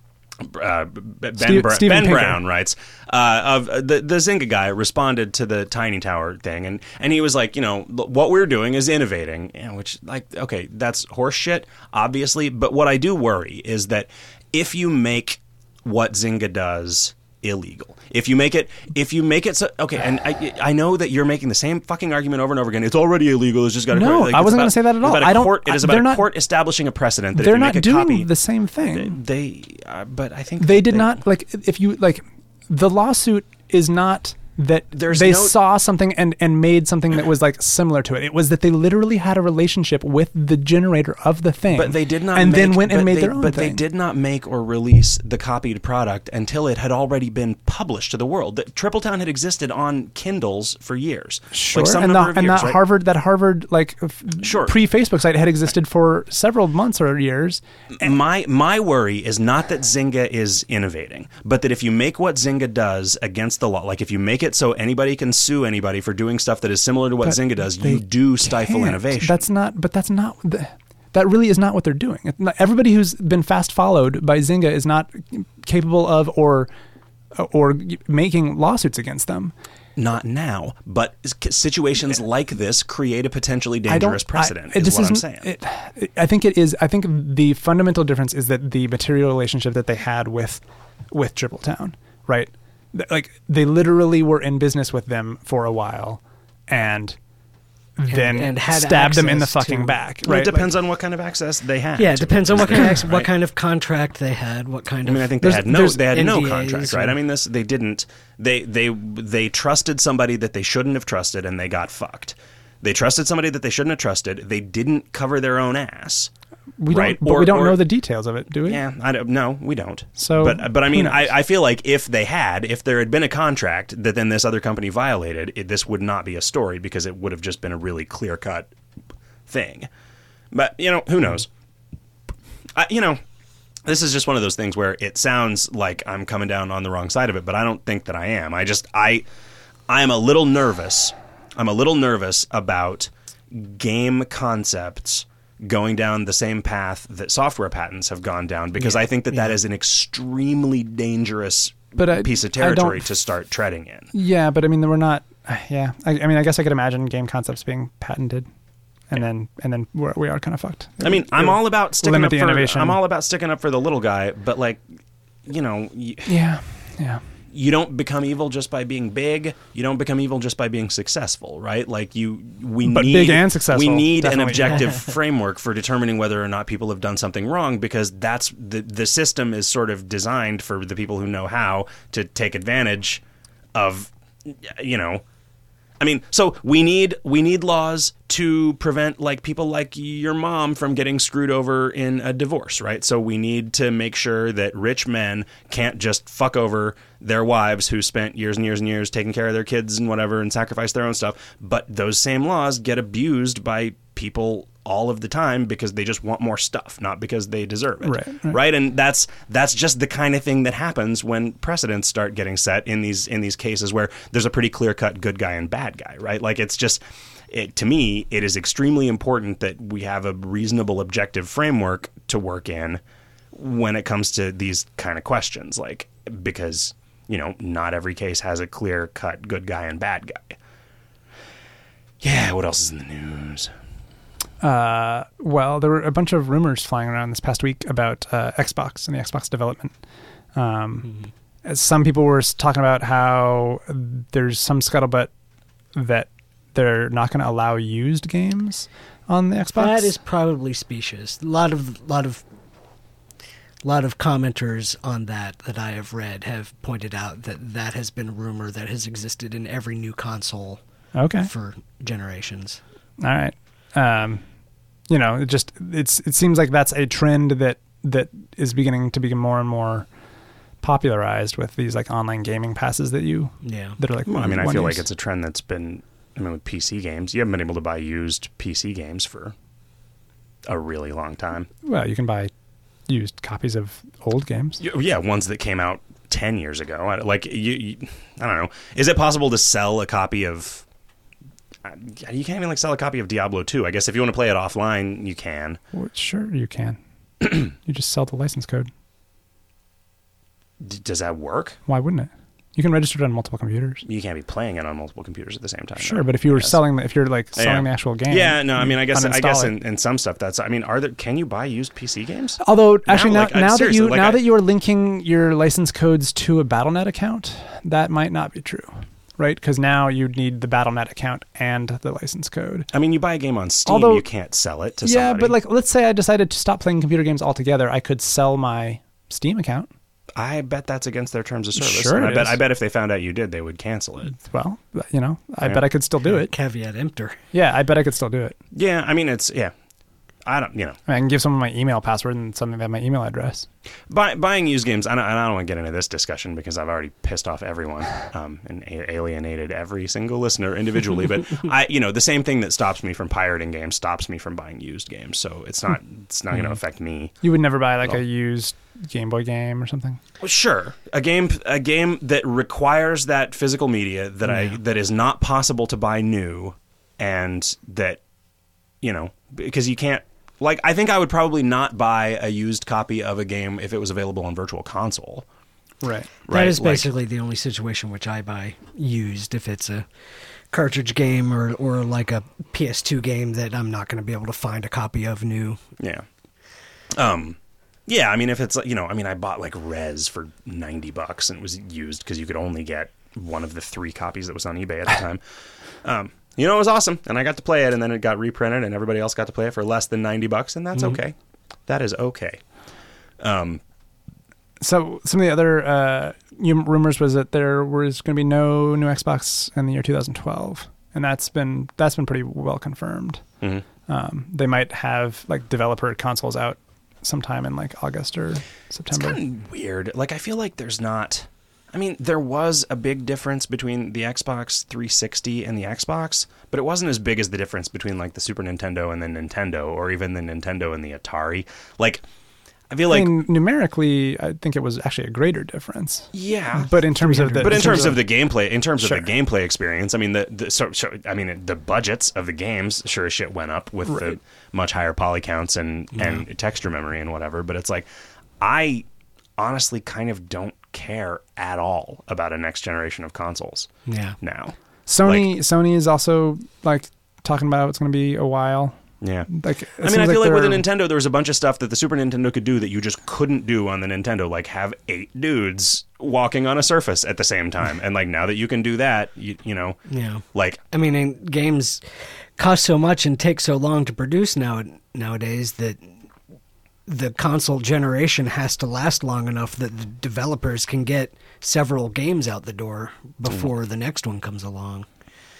Ben Brown writes of the Zynga guy responded to the Tiny Tower thing, and he was like, what we're doing is innovating, which okay, that's horse shit, obviously, but what I do worry is that if you make what Zynga does illegal, if you make it so okay, and I know that you're making the same fucking argument over and over again. It's already illegal. It's just got to. No, I wasn't going to say that at all. It is about a court establishing a precedent that they're if you not make a doing copy, the same thing. But I think they did not if you the lawsuit is not that they saw something and made something that was like similar to it. It was that they literally had a relationship with the generator of the thing. But they did not then went and made their own But thing. they did not make or release the copied product until it had already been published to the world. Tripletown had existed on Kindles for years. Sure, that Harvard pre-Facebook site had existed for several months or years. My worry is not that Zynga is innovating, but that if you make what Zynga does against the law, like if you make it so anybody can sue anybody for doing stuff that is similar to what Zynga does, you do stifle innovation. That really is not what they're doing. Everybody who's been fast followed by Zynga is not capable of or making lawsuits against them. Not now, but situations like this create a potentially dangerous precedent. Is what I'm saying. I think it is. I think the fundamental difference is that the material relationship that they had with Tripletown, right? Like they literally were in business with them for a while, and then stabbed them in the fucking back. Right? It depends on what kind of access they had. Yeah, it depends on what kind of what kind of contract they had. What kind of? I think they had no contract, right? I mean, they didn't. They trusted somebody that they shouldn't have trusted, and they got fucked. They trusted somebody that they shouldn't have trusted. They didn't cover their own ass. We don't know the details of it, do we? Yeah, no, we don't. So, but I mean, I feel like if there had been a contract that then this other company violated, this would not be a story because it would have just been a really clear-cut thing. But who knows? This is just one of those things where it sounds like I'm coming down on the wrong side of it, but I don't think that I am. I am a little nervous. I'm a little nervous about game concepts going down the same path that software patents have gone down, because I think that is an extremely dangerous piece of territory to start treading in. Yeah, but I mean, we're not. Yeah, I mean, I guess I could imagine game concepts being patented, and then we are kind of fucked. I mean, I'm all about sticking up for innovation. I'm all about sticking up for the little guy, but yeah. You don't become evil just by being big. You don't become evil just by being successful, right? Like big and successful. We need definitely. an objective framework for determining whether or not people have done something wrong, because that's the system is sort of designed for the people who know how to take advantage of, I mean, so we need laws to prevent like people like your mom from getting screwed over in a divorce, right? So we need to make sure that rich men can't just fuck over their wives who spent years and years and years taking care of their kids and whatever and sacrifice their own stuff. But those same laws get abused by people all of the time because they just want more stuff, not because they deserve it. Right? And that's just the kind of thing that happens when precedents start getting set in these cases where there's a pretty clear-cut good guy and bad guy, right? Like it's just to me, it is extremely important that we have a reasonable objective framework to work in when it comes to these kind of questions, like because, you know, not every case has a clear-cut good guy and bad guy. Yeah, what else is in the news? Well, there were a bunch of rumors flying around this past week about Xbox and the Xbox development. Some people were talking about how there's some scuttlebutt that they're not going to allow used games on the Xbox. That is probably specious. A lot of commenters on that I have read have pointed out that has been a rumor that has existed in every new console for generations. All right. You know, it seems like that's a trend that is beginning to become more and more popularized with these like online gaming passes that are like. Well, I mean, I feel like it's a trend that's been. I mean, with PC games, you haven't been able to buy used PC games for a really long time. Well, you can buy used copies of old games. Yeah, ones that came out 10 years ago. Like I don't know. Is it possible to sell a copy of? You can't even like sell a copy of Diablo 2. I guess if you want to play it offline, you can. Well, sure, you can. You just sell the license code. Does that work? Why wouldn't it? You can register it on multiple computers. You can't be playing it on multiple computers at the same time. Sure, though, but if you were selling the actual game. Yeah, no, I mean, I guess in some stuff that's. I mean, can you buy used PC games? Although, actually, now that you are linking your license codes to a Battle.net account, that might not be true. Right, because now you'd need the Battle.net account and the license code. I mean, you buy a game on Steam, you can't sell it to somebody. Yeah, but like, let's say I decided to stop playing computer games altogether, I could sell my Steam account. I bet that's against their terms of service. Sure, I bet if they found out you did, they would cancel it. Well, you know, I bet I could still do it. Caveat emptor. Yeah, I bet I could still do it. Yeah, I mean, I don't, you know. I can give someone my email password and something that my email address. Buying used games, I don't want to get into this discussion because I've already pissed off everyone and alienated every single listener individually. But the same thing that stops me from pirating games stops me from buying used games. So it's not going to affect me. You would never buy like a used Game Boy game or something? Well, sure, a game that requires that physical media that is not possible to buy new, and that because you can't. Like, I think I would probably not buy a used copy of a game if it was available on Virtual Console. Right. That is basically the only situation which I buy used, if it's a cartridge game or like a PS2 game that I'm not going to be able to find a copy of new. Yeah. Yeah, I mean, if it's, I bought like Rez for $90 and it was used because you could only get one of the 3 copies that was on eBay at the time. It was awesome, and I got to play it, and then it got reprinted, and everybody else got to play it for less than $90, and that's okay. That is okay. So some of the other rumors was that there was going to be no new Xbox in the year 2012, and that's been pretty well confirmed. Mm-hmm. They might have like developer consoles out sometime in like August or September. It's kind of weird. Like, I feel like there's not. I mean, there was a big difference between the Xbox 360 and the Xbox, but it wasn't as big as the difference between like the Super Nintendo and the Nintendo, or even the Nintendo and the Atari. Like, I feel like numerically, I think it was actually a greater difference. Yeah, but in terms of the gameplay experience, I mean the budgets of the games sure as shit went up with the much higher poly counts and texture memory and whatever. But it's like, I honestly kind of don't care at all about a next generation of consoles. Yeah. Now, Sony is also like talking about it's going to be a while. Yeah. Like, I mean, I feel like with a Nintendo, there was a bunch of stuff that the Super Nintendo could do that you just couldn't do on the Nintendo, like have 8 dudes walking on a surface at the same time. And like, now that you can do that, yeah. Like, I mean, games cost so much and take so long to produce nowadays that the console generation has to last long enough that the developers can get several games out the door before the next one comes along.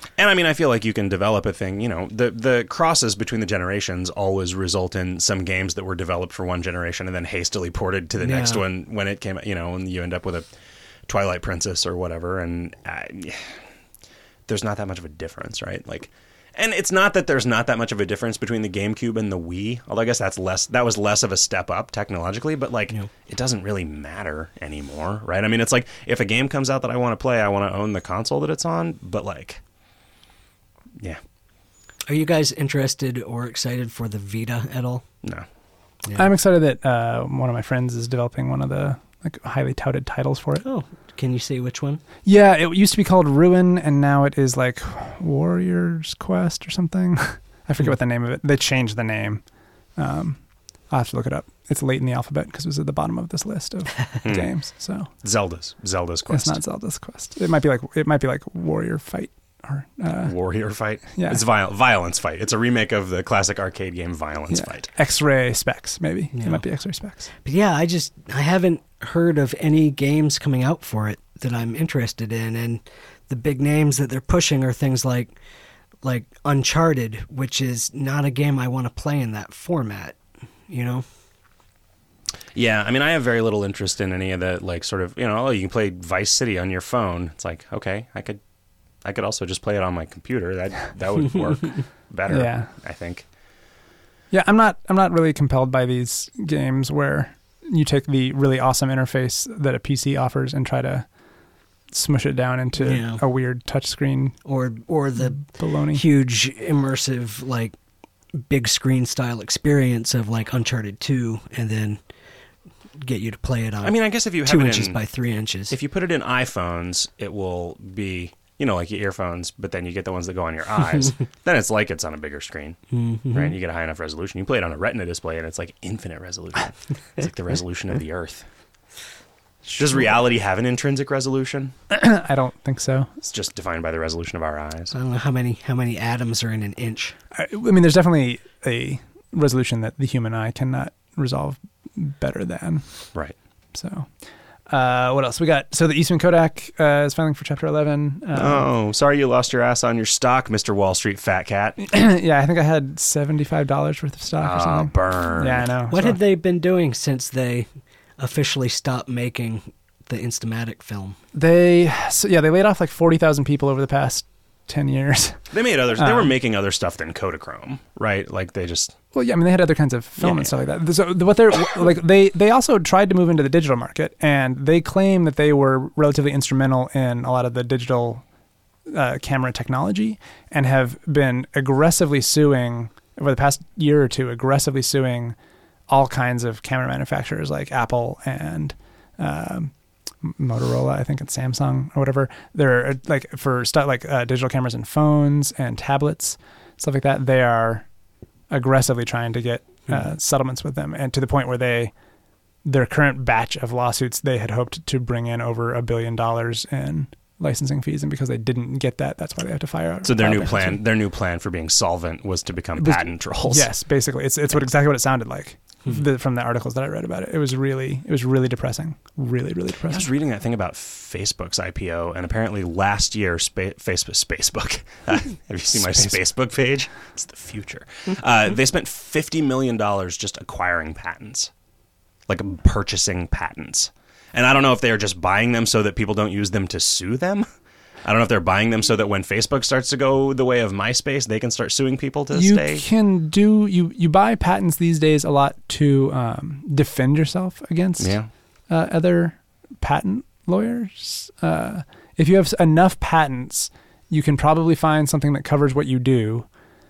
And I mean, I feel like you can develop a thing, the crosses between the generations always result in some games that were developed for one generation and then hastily ported to the next one when it came, and you end up with a Twilight Princess or whatever. And there's not that much of a difference, right? Like, and it's not that there's not that much of a difference between the GameCube and the Wii, although I guess that was less of a step up technologically, but it doesn't really matter anymore, right? I mean, it's like if a game comes out that I want to play, I want to own the console that it's on, but yeah. Are you guys interested or excited for the Vita at all? No. Yeah. I'm excited that one of my friends is developing one of the highly touted titles for it. Oh, can you say which one? Yeah, it used to be called Ruin, and now it is like Warrior's Quest or something. I forget what the name of it. They changed the name. I'll have to look it up. It's late in the alphabet because it was at the bottom of this list of games. So Zelda's Quest. It's not Zelda's Quest. It might be like Warrior Fight. Warrior Fight? Yeah. It's Violence Fight. It's a remake of the classic arcade game Violence Fight. X-Ray Specs, maybe. Yeah. It might be X-Ray Specs. But yeah, I haven't heard of any games coming out for it that I'm interested in, and the big names that they're pushing are things like Uncharted, which is not a game I want to play in that format, Yeah, I mean, I have very little interest in any of the, sort of, you can play Vice City on your phone. It's like, okay, I could also just play it on my computer. That would work better. Yeah. I think. Yeah, I'm not really compelled by these games where you take the really awesome interface that a PC offers and try to smush it down into a weird touchscreen or the baloney. Huge immersive big screen style experience of Uncharted 2 and then get you to play it on. I mean, I guess if you have 2 inches by 3 inches. If you put it in iPhones, it will be like your earphones, but then you get the ones that go on your eyes. Then it's like it's on a bigger screen, right? You get a high enough resolution. You play it on a Retina display, and it's like infinite resolution. It's like the resolution of the Earth. Does reality have an intrinsic resolution? I don't think so. It's just defined by the resolution of our eyes. I don't know how many atoms are in an inch. I mean, there's definitely a resolution that the human eye cannot resolve better than. Right. So... what else we got? So the Eastman Kodak is filing for Chapter 11. Sorry you lost your ass on your stock, Mr. Wall Street Fat Cat. Yeah, I think I had $75 worth of stock or something. Burn. Yeah, I know. What had they been doing since they officially stopped making the Instamatic film? They laid off 40,000 people over the past 10 years. They made others. They were making other stuff than Kodachrome, right? They just... Well, yeah, I mean, they had other kinds of film and stuff like that. So what they're they also tried to move into the digital market, and they claim that they were relatively instrumental in a lot of the digital camera technology, and have been aggressively suing over the past year or two, all kinds of camera manufacturers like Apple and Motorola, I think, and Samsung or whatever. They're for stuff like digital cameras and phones and tablets, stuff like that. They are aggressively trying to get settlements with them, and to the point where their current batch of lawsuits, they had hoped to bring in over $1 billion in licensing fees, and because they didn't get that, that's why they have to fire. So their new plan for being solvent was to become patent trolls. Yes, basically, it's exactly what it sounded like. From the articles that I read about it. It was really depressing. Really, really depressing. I was reading that thing about Facebook's IPO, and apparently last year, Facebook. Have you seen my Facebook page? It's the future. They spent $50 million just acquiring patents, purchasing patents. And I don't know if they are just buying them so that people don't use them to sue them. I don't know if they're buying them so that when Facebook starts to go the way of MySpace, they can start suing people to stay. You buy patents these days a lot to defend yourself against other patent lawyers. If you have enough patents, you can probably find something that covers what you do.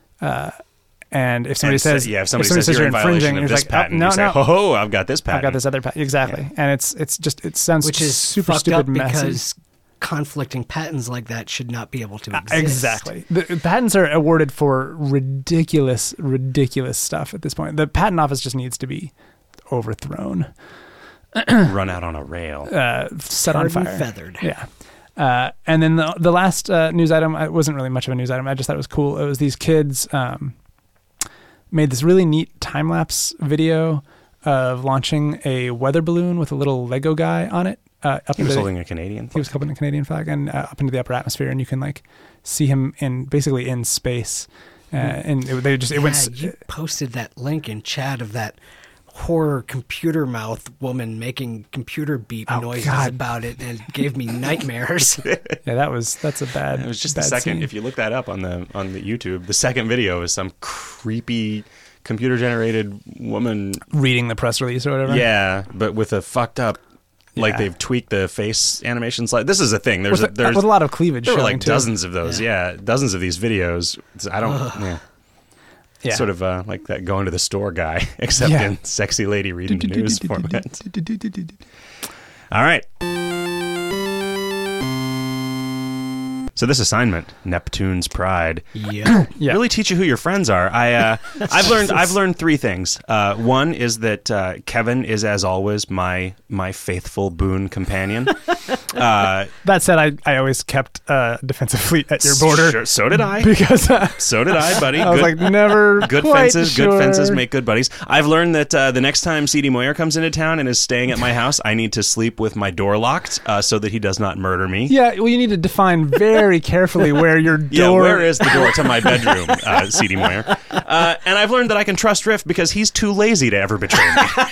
And if somebody says you're in violation of this patent, you say, I've got this patent. I've got this other patent. Exactly. Yeah. And it sounds which is super fucked stupid, up messy. Because conflicting patents like that should not be able to exist. Exactly. The patents are awarded for ridiculous stuff at this point. The patent office just needs to be overthrown. Run out on a rail. Set on fire. Feathered. Yeah. And then the last news item, it wasn't really much of a news item. I just thought it was cool. It was these kids made this really neat time-lapse video of launching a weather balloon with a little Lego guy on it up He was into holding a Canadian flag. he was holding a Canadian flag and up into the upper atmosphere, and you can like see him basically in space. And it went. You posted that link in chat of that horror computer mouth woman making computer beep noises about it, and it gave me nightmares. Yeah, that's a bad. It was just the second. Scene. If you look that up on the YouTube, the second video is some creepy computer generated woman reading the press release or whatever. Yeah, but with a fucked up. Like they've tweaked the face animations. Like this is a thing. There's with a lot of cleavage. There were like too. dozens of those. Yeah, dozens of these videos. I don't. Yeah. Sort of like that going to the store guy, except in sexy lady reading news format. All right. So this assignment, Neptune's Pride, really teach you who your friends are. I've learned three things. One is that Kevin is, as always, my faithful boon companion. That said, I always kept defensive fleet at your border. Sure, so did I. Because so did I, buddy. I was like, never. Good fences. Sure. Good fences make good buddies. I've learned that the next time C.D. Moyer comes into town and is staying at my house, I need to sleep with my door locked so that he does not murder me. Yeah, well, you need to define very carefully where your door. Yeah, where is the door to my bedroom, C.D. Moyer? And I've learned that I can trust Riff because he's too lazy to ever betray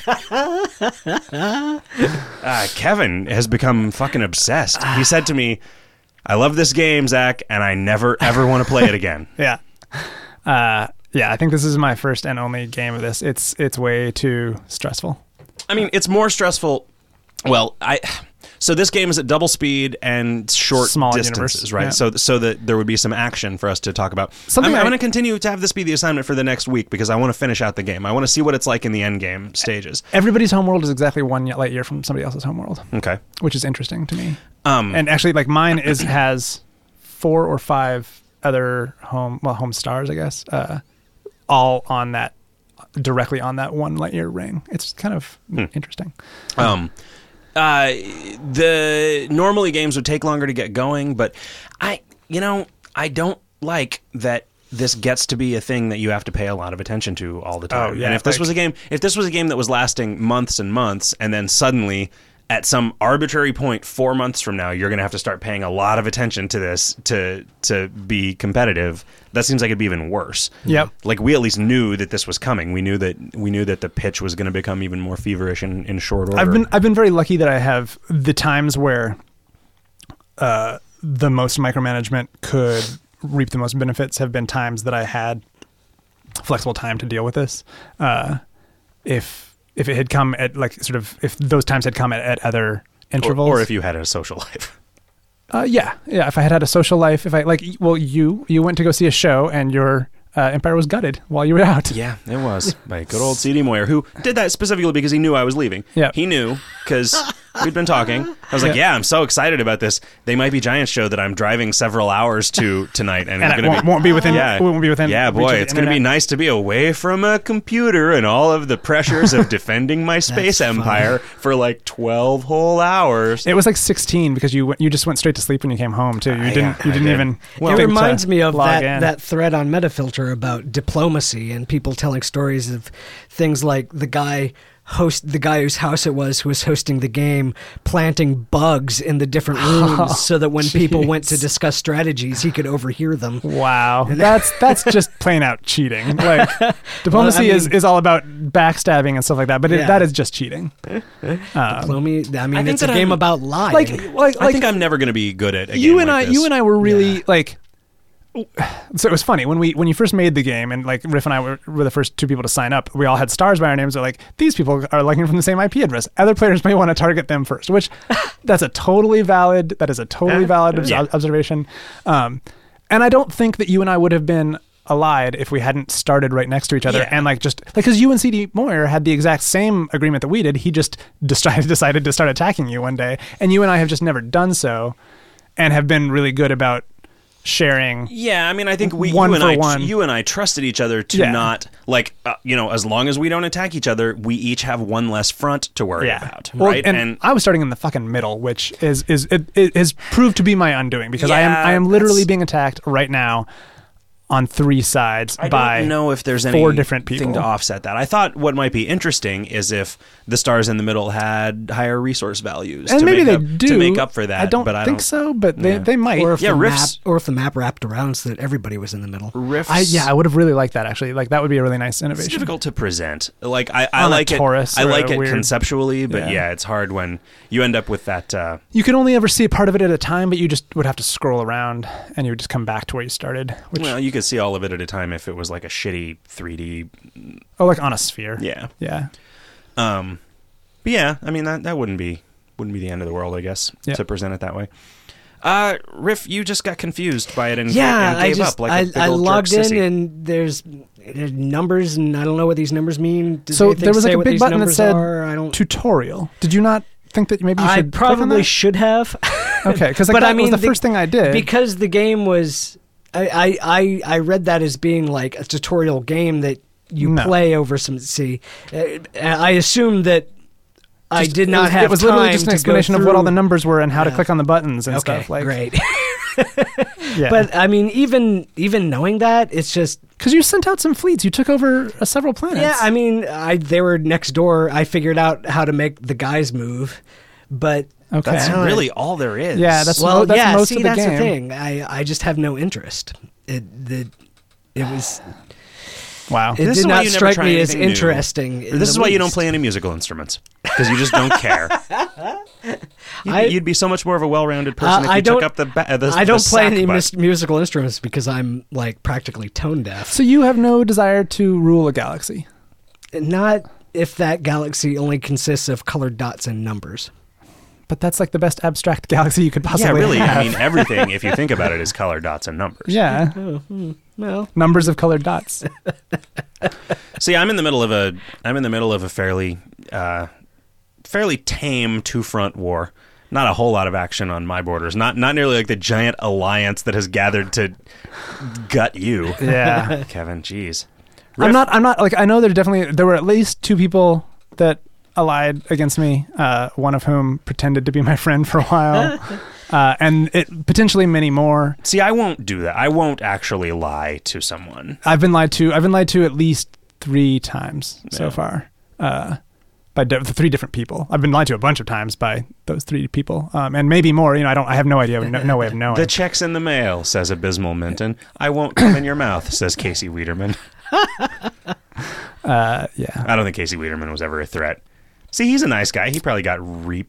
me. Kevin has become fucking obsessed. He said to me, "I love this game, Zach, and I never ever want to play it again." Yeah. Yeah, I think this is my first and only game of this. It's way too stressful. I mean, it's more stressful. Well, so this game is at double speed and small distances, right? Yeah. So that there would be some action for us to talk about. I'm going to continue to have this be the assignment for the next week because I want to finish out the game. I want to see what it's like in the end game stages. Everybody's homeworld is exactly 1 light year from somebody else's homeworld. Okay, which is interesting to me. And actually, like mine has 4 or 5 other home stars, I guess, all on that directly on that 1 light year ring. It's kind of interesting. The normally games would take longer to get going, but I don't like that this gets to be a thing that you have to pay a lot of attention to all the time. Oh, yeah, and if this was a game that was lasting months and months, and then suddenly at some arbitrary point 4 months from now you're going to have to start paying a lot of attention to this to be competitive, that seems like it'd be even worse. Yep. Like we at least knew that this was coming. We knew that the pitch was going to become even more feverish in short order. I've been very lucky that I have the times where the most micromanagement could reap the most benefits have been times that I had flexible time to deal with this. If it had come at if those times had come at other intervals, or if you had a social life. Yeah. If I had a social life, you went to go see a show and your Empire was gutted while you were out. Yeah, it was by good old C.D. Moyer, who did that specifically because he knew I was leaving. Yeah, he knew because we'd been talking. I was like, "Yeah, I'm so excited about this. They Might Be Giants show that I'm driving several hours to tonight, and it won't be within. Yeah, boy, it's going to be nice to be away from a computer and all of the pressures of defending my space empire for like 12 whole hours. It was like 16 because you just went straight to sleep when you came home too. You didn't even. Well, it reminds me of that thread on Metafilter about diplomacy and people telling stories of things like the guy whose house it was who was hosting the game planting bugs in the different rooms so that when people went to discuss strategies he could overhear them. Wow. That's just plain out cheating. Like diplomacy is all about backstabbing and stuff like that, but that is just cheating. Diplomacy, it's a game about lying. I think I'm never going to be good at a game you this. and I were really so it was funny when you first made the game and like Riff and I were the first 2 people to sign up. We all had stars by our names. They're like, these people are logging from the same IP address. Other players may want to target them first, which that's a totally valid observation. And I don't think that you and I would have been allied if we hadn't started right next to each other and because you and C.D. Moyer had the exact same agreement that we did. He just decided to start attacking you one day, and you and I have just never done so, and have been really good about sharing. Yeah, I mean, I think you and I trusted each other to not as long as we don't attack each other, we each have one less front to worry about, right? And I was starting in the fucking middle, which it has proved to be my undoing because I am literally being attacked right now on 3 sides I by don't know if there's 4 different people anything to offset that. I thought what might be interesting is if the stars in the middle had higher resource values, and to maybe make they up, do to make up for that. I don't but think so, but they might. Or if Yeah, the map, Rift's- or if the map wrapped around so that everybody was in the middle. Rift's, I would have really liked that actually. Like that would be a really nice it's innovation. difficult to present. Like I On a like it. torus I or like a it weird- conceptually, but Yeah. yeah, it's hard when you end up with that. You could only ever see a part of it at a time, but you just would have to scroll around and you would just come back to where you started. Which, Well, you could see all of it at a time if it was like a shitty 3D. like on a sphere. Yeah. Yeah. But yeah, I mean that wouldn't be the end of the world, I guess, Yeah. to present it that way. Riff, you just got confused by it and, Yeah, and I gave just up like a big I old logged jerk in sissy. and there's numbers and I don't know what these numbers mean. Does So anything there was say like a what big these button that numbers said are? I don't. tutorial. Did you not think that maybe you I should click on probably that? should have. Okay, because like, But that I mean, was the first thing I did. because the game was. I read that as being like a tutorial game that you No. play over some. See, I assumed that. I Just- did not have. It was literally time just an to go explanation of what all the through- numbers were and how to Yeah. click on the buttons and Okay, stuff. Like, great. Yeah. But I mean, even knowing that, it's just because you sent out some fleets, you took over several planets. yeah. I mean, they were next door. I figured out how to make the guys move, but okay. That's really all there is. Yeah, that's well, that's yeah. most See, of the that's game. the thing. I just have no interest. It was. Wow. It This did is why not you never strike try me as anything new. interesting. in This is the why you don't least. play any musical instruments, because you just don't care. You'd be so much more of a well-rounded person if I you took don't- up the I don't the play sack any butt. musical instruments because I'm like practically tone deaf. So you have no desire to rule a galaxy. Not if that galaxy only consists of colored dots and numbers. But that's like the best abstract galaxy you could Yeah, possibly really. have. I mean, everything, if you think about it, is color dots and numbers. Yeah. Well, Numbers of colored dots. See, I'm in the middle of a fairly tame two-front war. Not a whole lot of action on my borders. Not nearly like the giant alliance that has gathered to gut you. Yeah. Kevin, jeez. I'm not like, I know there were at least 2 people that allied against me, one of whom pretended to be my friend for a while. And potentially many more. See, I won't do that. I won't actually lie to someone. I've been lied to at least 3 times so far. By 3 different people. I've been lied to a bunch of times by those 3 people, and maybe more. I have no idea, no way of knowing. The check's in the mail, says Abysmal Minton. I won't come in your mouth, says Casey Wiederman. Yeah. I don't think Casey Wiederman was ever a threat. See, he's a nice guy. He probably got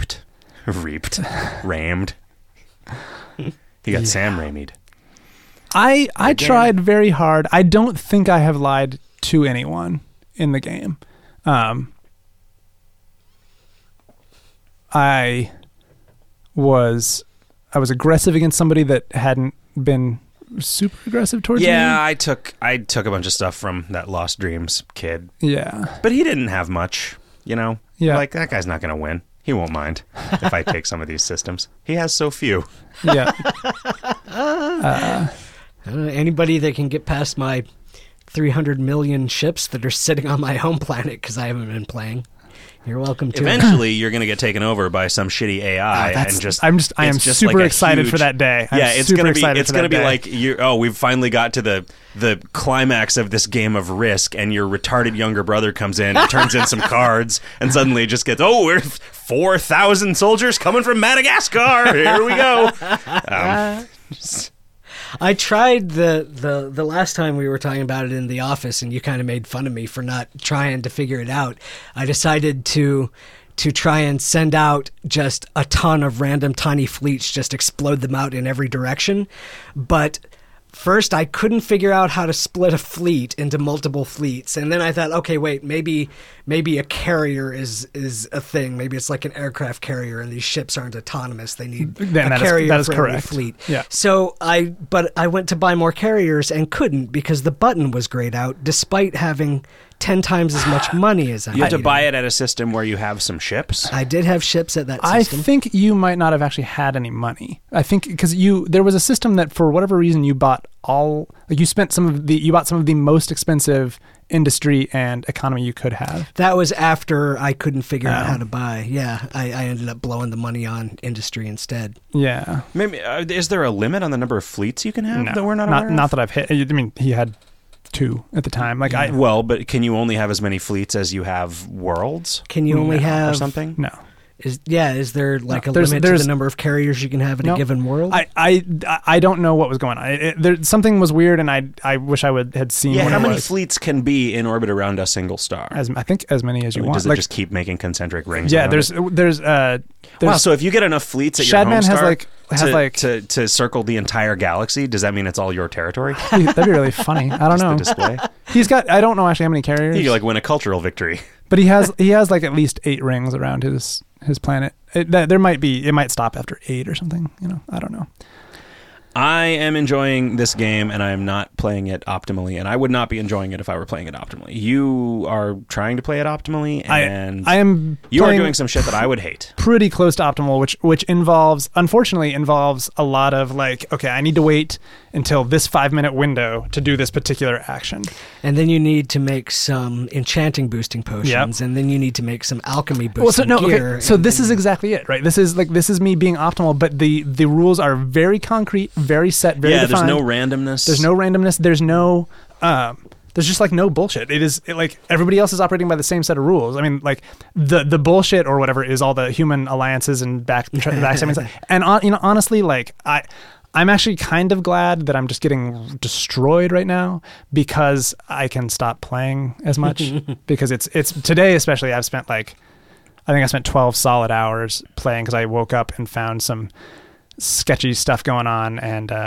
rammed. He got Sam Raimi'd. I tried very hard. I don't think I have lied to anyone in the game. I was aggressive against somebody that hadn't been super aggressive towards me. Yeah, I took a bunch of stuff from that Lost Dreams kid, Yeah. but he didn't have much. Yeah, Yeah. that guy's not going to win. He won't mind if I take some of these systems. He has so few. Yeah. I don't know, anybody that can get past my 300 million ships that are sitting on my home planet because I haven't been playing. You're welcome to. Eventually, you're going to get taken over by some shitty AI, and I am it's just super like a excited for huge- that day. I'm Yeah, it's super gonna be excited it's for gonna that be day. like we've finally got to the climax of this game of Risk, and your retarded younger brother comes in and turns in some cards, and suddenly it just gets we're 4,000 soldiers coming from Madagascar. Here we go. I tried the last time we were talking about it in the office, and you kind of made fun of me for not trying to figure it out. I decided to try and send out just a ton of random tiny fleets, just explode them out in every direction. But first, I couldn't figure out how to split a fleet into multiple fleets, and then I thought, okay, wait, maybe a carrier is a thing. Maybe it's like an aircraft carrier, and these ships aren't autonomous. They need Then a that is- carrier that is for every correct. fleet. Yeah. So I went to buy more carriers and couldn't because the button was grayed out, despite having 10 times as much money as I You have to needed. buy it at a system where you have some ships. I did have ships at that I system. think you might not have actually had any money. I think because there was a system that for whatever reason you bought you bought some of the most expensive industry and economy you could have. That was after I couldn't figure out how to buy. Yeah, I ended up blowing the money on industry instead. Yeah. Maybe is there a limit on the number of fleets you can have No, that we're not aware of? Not that I've hit. I mean, he had 2 at the time. Like Well, but can you only have as many fleets as you have worlds? Can you only have or something? No. Is there like a There's- limit to the number of carriers you can have in a given world? I don't know what was going on. Something was weird, and I wish I had seen. Yeah, what how it many was. fleets can be in orbit around a single star? I think as many as you want. Does it just keep making concentric rings? Yeah, around there's wow. So if you get enough fleets at your home Shadman star has to circle the entire galaxy, does that mean it's all your territory? That'd be really funny. I don't Just know. the display. He's got. I don't know actually how many carriers. You like win a cultural victory. But he has like at least 8 rings around his planet. It might stop after 8 or something. I don't know. I am enjoying this game, and I am not playing it optimally, and I would not be enjoying it if I were playing it optimally. You are trying to play it optimally, and I am. You are doing some shit that I would hate. Pretty close to optimal, which unfortunately involves a lot of like, okay, I need to wait until this 5-minute window to do this particular action. And then you need to make some enchanting boosting potions, and then you need to make some alchemy boosting gear. So this is exactly it, right? This is me being optimal, but the rules are very concrete, very set, very defined. There's no randomness. There's no randomness. There's no there's just like no bullshit. Like everybody else is operating by the same set of rules. I mean, like the bullshit or whatever is all the human alliances and backstabbing. And honestly, like I'm actually kind of glad that I'm just getting destroyed right now because I can stop playing as much because it's today especially I spent 12 solid hours playing because I woke up and found some sketchy stuff going on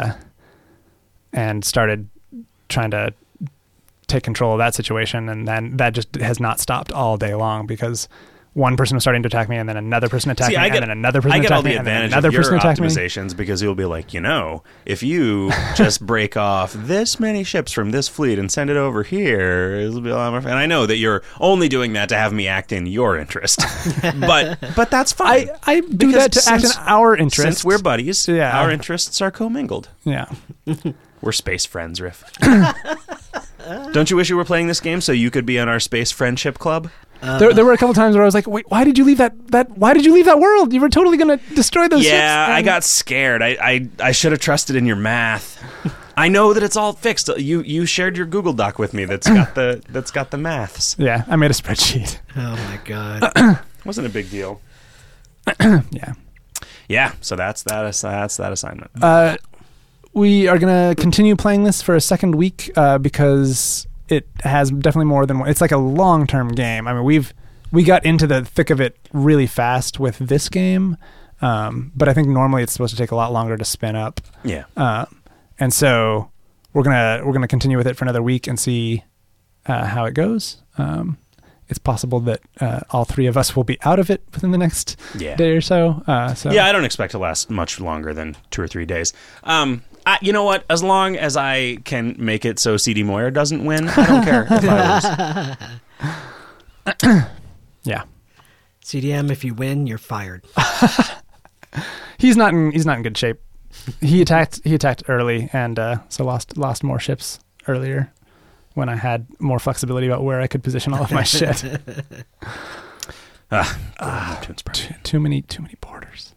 and started trying to take control of that situation, and then that just has not stopped all day long because one person was starting to attack me, and then another person attacked me, and then another person attacked me, and then another person attacked me. I get all the advantage of your optimizations because you'll be like, if you just break off this many ships from this fleet and send it over here, it'll be a lot more fun. And I know that you're only doing that to have me act in your interest, but that's fine. I do that to act in our interest. Since we're buddies, yeah. Our interests are commingled. Yeah. We're space friends, Riff. Don't you wish you were playing this game so you could be on our space friendship club? There were a couple times where I was like, "Wait, why did you leave that? Why did you leave that world? You were totally going to destroy those ships." Yeah, I got scared. I should have trusted in your math. I know that it's all fixed. You shared your Google Doc with me that's got the maths. Yeah, I made a spreadsheet. Oh my god, wasn't a big deal. Yeah. Yeah. So that's that assignment. We are going to continue playing this for a second week because it has definitely more than one. It's like a long-term game. I mean, we got into the thick of it really fast with this game, but I think normally it's supposed to take a lot longer to spin up. Yeah. And so we're gonna continue with it for another week and see how it goes. It's possible that all 3 of us will be out of it within the next day or so. Yeah, I don't expect to last much longer than 2 or 3 days. You know what? As long as I can make it so CD Moyer doesn't win, I don't care if I lose. Yeah. CDM, if you win, you're fired. He's not in good shape. He attacked early and so lost more ships earlier when I had more flexibility about where I could position all of my shit. Too many borders.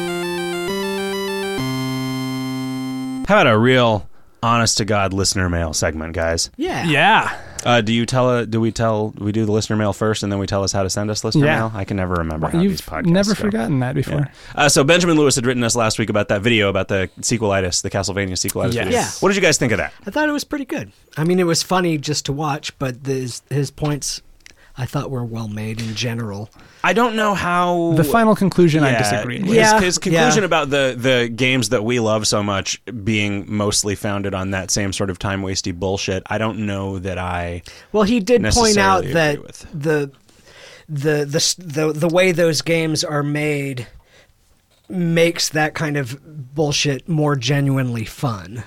How about a real honest to God listener mail segment, guys? Yeah. Do we do the listener mail first and then we tell us how to send us listener mail? I can never remember how these podcasts never go. forgotten that before. Yeah. So Benjamin Lewis had written us last week about that video about the sequelitis, the Castlevania sequelitis video. Yeah. What did you guys think of that? I thought it was pretty good. I mean, it was funny just to watch, but his points I thought were well made in general. I don't know how... The final conclusion I disagreed with. His conclusion about the games that we love so much being mostly founded on that same sort of time-wasty bullshit, I don't know that I... Well, he did point out agree that with. the way those games are made makes that kind of bullshit more genuinely fun.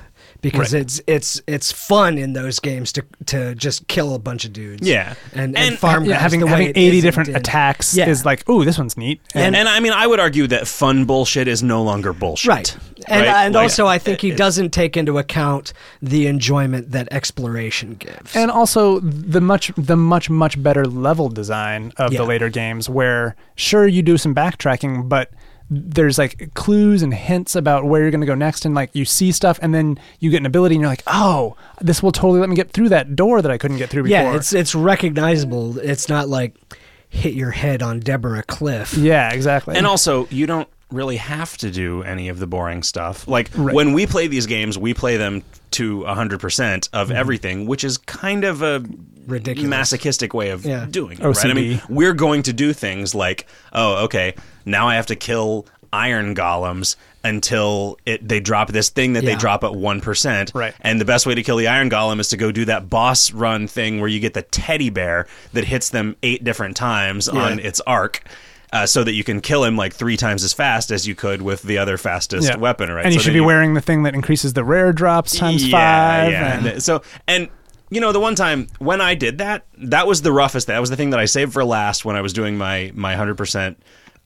because it's fun in those games to just kill a bunch of dudes. Yeah. And farm guys having 80 different attacks is like, ooh, this one's neat. And I mean, I would argue that fun bullshit is no longer bullshit. Right. And also, I think he doesn't take into account the enjoyment that exploration gives. And also the much better level design of the later games, where sure you do some backtracking, but there's like clues and hints about where you're going to go next, and like you see stuff and then you get an ability and you're like, oh, this will totally let me get through that door that I couldn't get through before. Yeah, it's recognizable. It's not like hit your head on Deborah Cliff. Yeah, exactly. And also, you don't really have to do any of the boring stuff. Like when we play these games, we play them to 100% of everything, which is kind of a ridiculous masochistic way of doing it. OCD. Right? I mean, we're going to do things like, oh, okay, now I have to kill iron golems until they drop this thing that they drop at 1%. Right. And the best way to kill the iron golem is to go do that boss run thing where you get the teddy bear that hits them 8 different times on its arc. So that you can kill him like 3 times as fast as you could with the other fastest weapon, right? And you should be wearing the thing that increases the rare drops times 5. Yeah. And you know, the one time when I did that, that was the roughest. That was the thing that I saved for last when I was doing my 100%.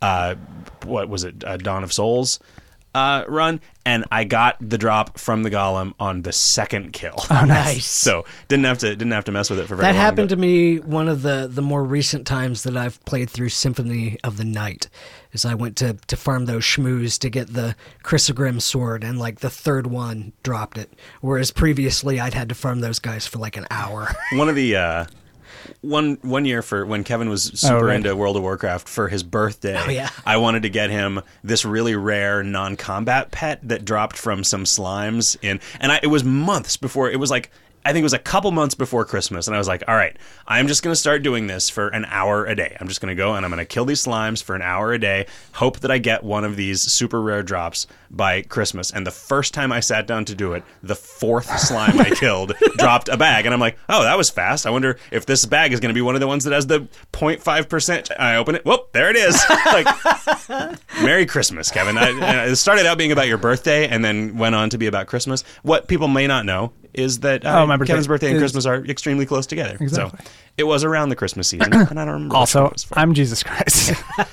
What was it? Dawn of Souls run, and I got the drop from the golem on the second kill. Oh, nice! So didn't have to mess with it for very long. That happened to me one of the more recent times that I've played through Symphony of the Night, is I went to farm those shmoos to get the Chrysogrim sword, and like the third one dropped it, whereas previously I'd had to farm those guys for like an hour. One of the one year for when Kevin was super into World of Warcraft, for his birthday, I wanted to get him this really rare non-combat pet that dropped from some slimes it was months before. It was like, I think it was a couple months before Christmas, and I was like, all right, I'm just going to start doing this for an hour a day. I'm just going to go and I'm going to kill these slimes for an hour a day, hope that I get one of these super rare drops by Christmas. And the first time I sat down to do it, the 4th slime I killed dropped a bag, and I'm like, oh, that was fast. I wonder if this bag is going to be one of the ones that has the 0.5%. I open it, whoop, there it is. Like, Merry Christmas, Kevin. It started out being about your birthday and then went on to be about Christmas. What people may not know is that Kevin's birthday and Christmas are extremely close together. Exactly. So it was around the Christmas season, and I don't remember. Also, I'm Jesus Christ.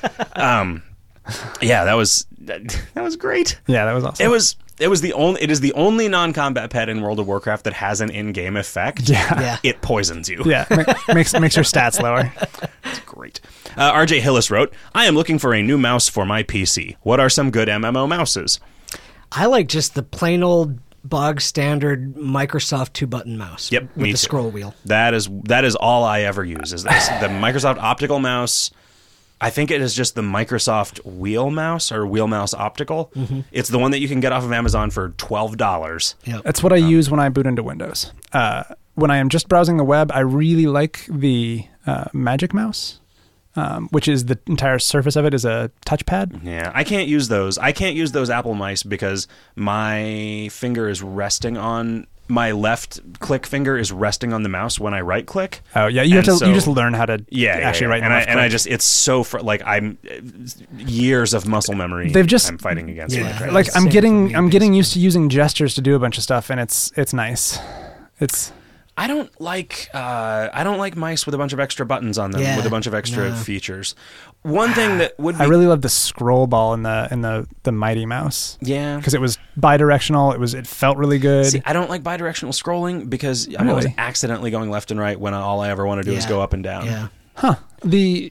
Yeah, that was great. Yeah, that was awesome. It is the only non-combat pet in World of Warcraft that has an in-game effect. Yeah. It poisons you. Yeah, makes your stats lower. That's great. RJ Hillis wrote, I am looking for a new mouse for my PC. What are some good MMO mouses? I like just the plain old bog standard Microsoft 2-button mouse. Yep, with the scroll wheel. That is all I ever use is this, the Microsoft Optical mouse. I think it is just the Microsoft Wheel Mouse or Wheel Mouse Optical. Mm-hmm. It's the one that you can get off of Amazon for $12. Yep. That's what I use when I boot into Windows. When I am just browsing the web, I really like the Magic Mouse. Which is the entire surface of it is a touchpad. Yeah, I can't use those. I can't use those Apple mice because my finger is resting on my left click finger is resting on the mouse when I right click. Oh yeah, you just learn how to actually write. And I just it's so I'm years of muscle memory. I'm fighting against. Yeah, like I'm getting used to using gestures to do a bunch of stuff, and it's nice. I don't like mice with a bunch of extra buttons on them with a bunch of extra features. One thing that would be... I really love the scroll ball in the Mighty Mouse. Yeah, because it was bidirectional. It felt really good. See, I don't like bidirectional scrolling because I'm always accidentally going left and right when all I ever want to do is go up and down. Yeah. Huh. The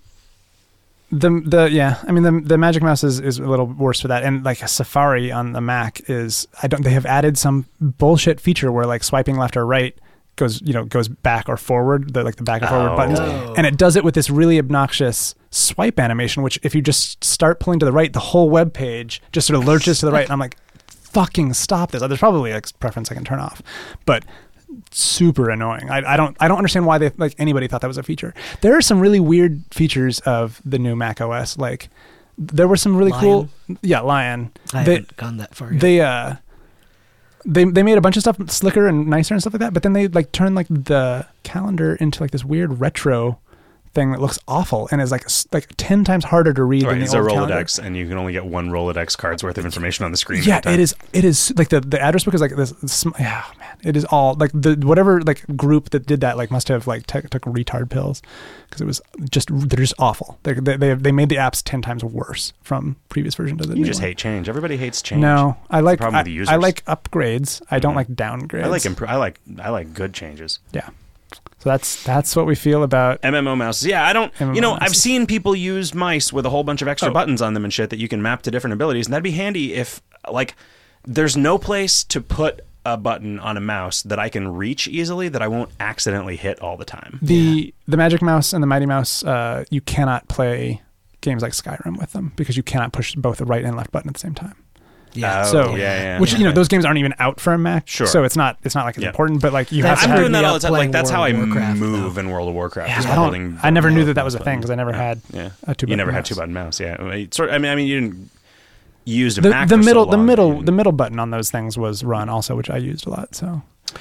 Magic Mouse is a little worse for that, and like a Safari on the Mac they have added some bullshit feature where like swiping left or right goes back or forward, the back and forward buttons, and it does it with this really obnoxious swipe animation, which if you just start pulling to the right, the whole web page just sort of lurches to the right, and I'm like, fucking stop this. There's probably a preference I can turn off, but super annoying. I don't understand why anybody thought that was a feature. There are some really weird features of the new Mac OS. Like there were some really cool Lion. I haven't gone that far yet. They made a bunch of stuff slicker and nicer and stuff like that, but then they turned the calendar into this weird retro thing that looks awful and is like 10 times harder to read than the It's old a calendar. Rolodex, and you can only get one Rolodex card's worth of information on the screen. Yeah, it is. It is like the address book is like this. Yeah, man, it is all like the whatever like group that did that like must have like took retard pills because it was just they're just awful. They made the apps 10 times worse from previous version to the You new just one. hate change. Everybody hates change. No, I like problem with the users. I like upgrades. I don't like downgrades. I like good changes. Yeah. So that's what we feel about MMO mouses. Yeah, I don't. MMO You know, mouses. I've seen people use mice with a whole bunch of extra buttons on them and shit that you can map to different abilities, and that'd be handy if like there's no place to put a button on a mouse that I can reach easily that I won't accidentally hit all the time. the Magic Mouse and the Mighty Mouse. You cannot play games like Skyrim with them because you cannot push both the right and left button at the same time. Yeah. Oh, yeah. Which those games aren't even out for a Mac. Sure. So it's not like as important. But like you That's have to I'm have. doing that me all up the time. Like playing that's how I World of Warcraft, move though. in World of Warcraft. Yeah, is by holding I never the knew left that was a button. thing because I never had Yeah. a 2-button You never had mouse. 2-button mouse. Yeah. I mean, you didn't use a The Mac for middle so long that the middle button on those things was run also, which I used a lot. So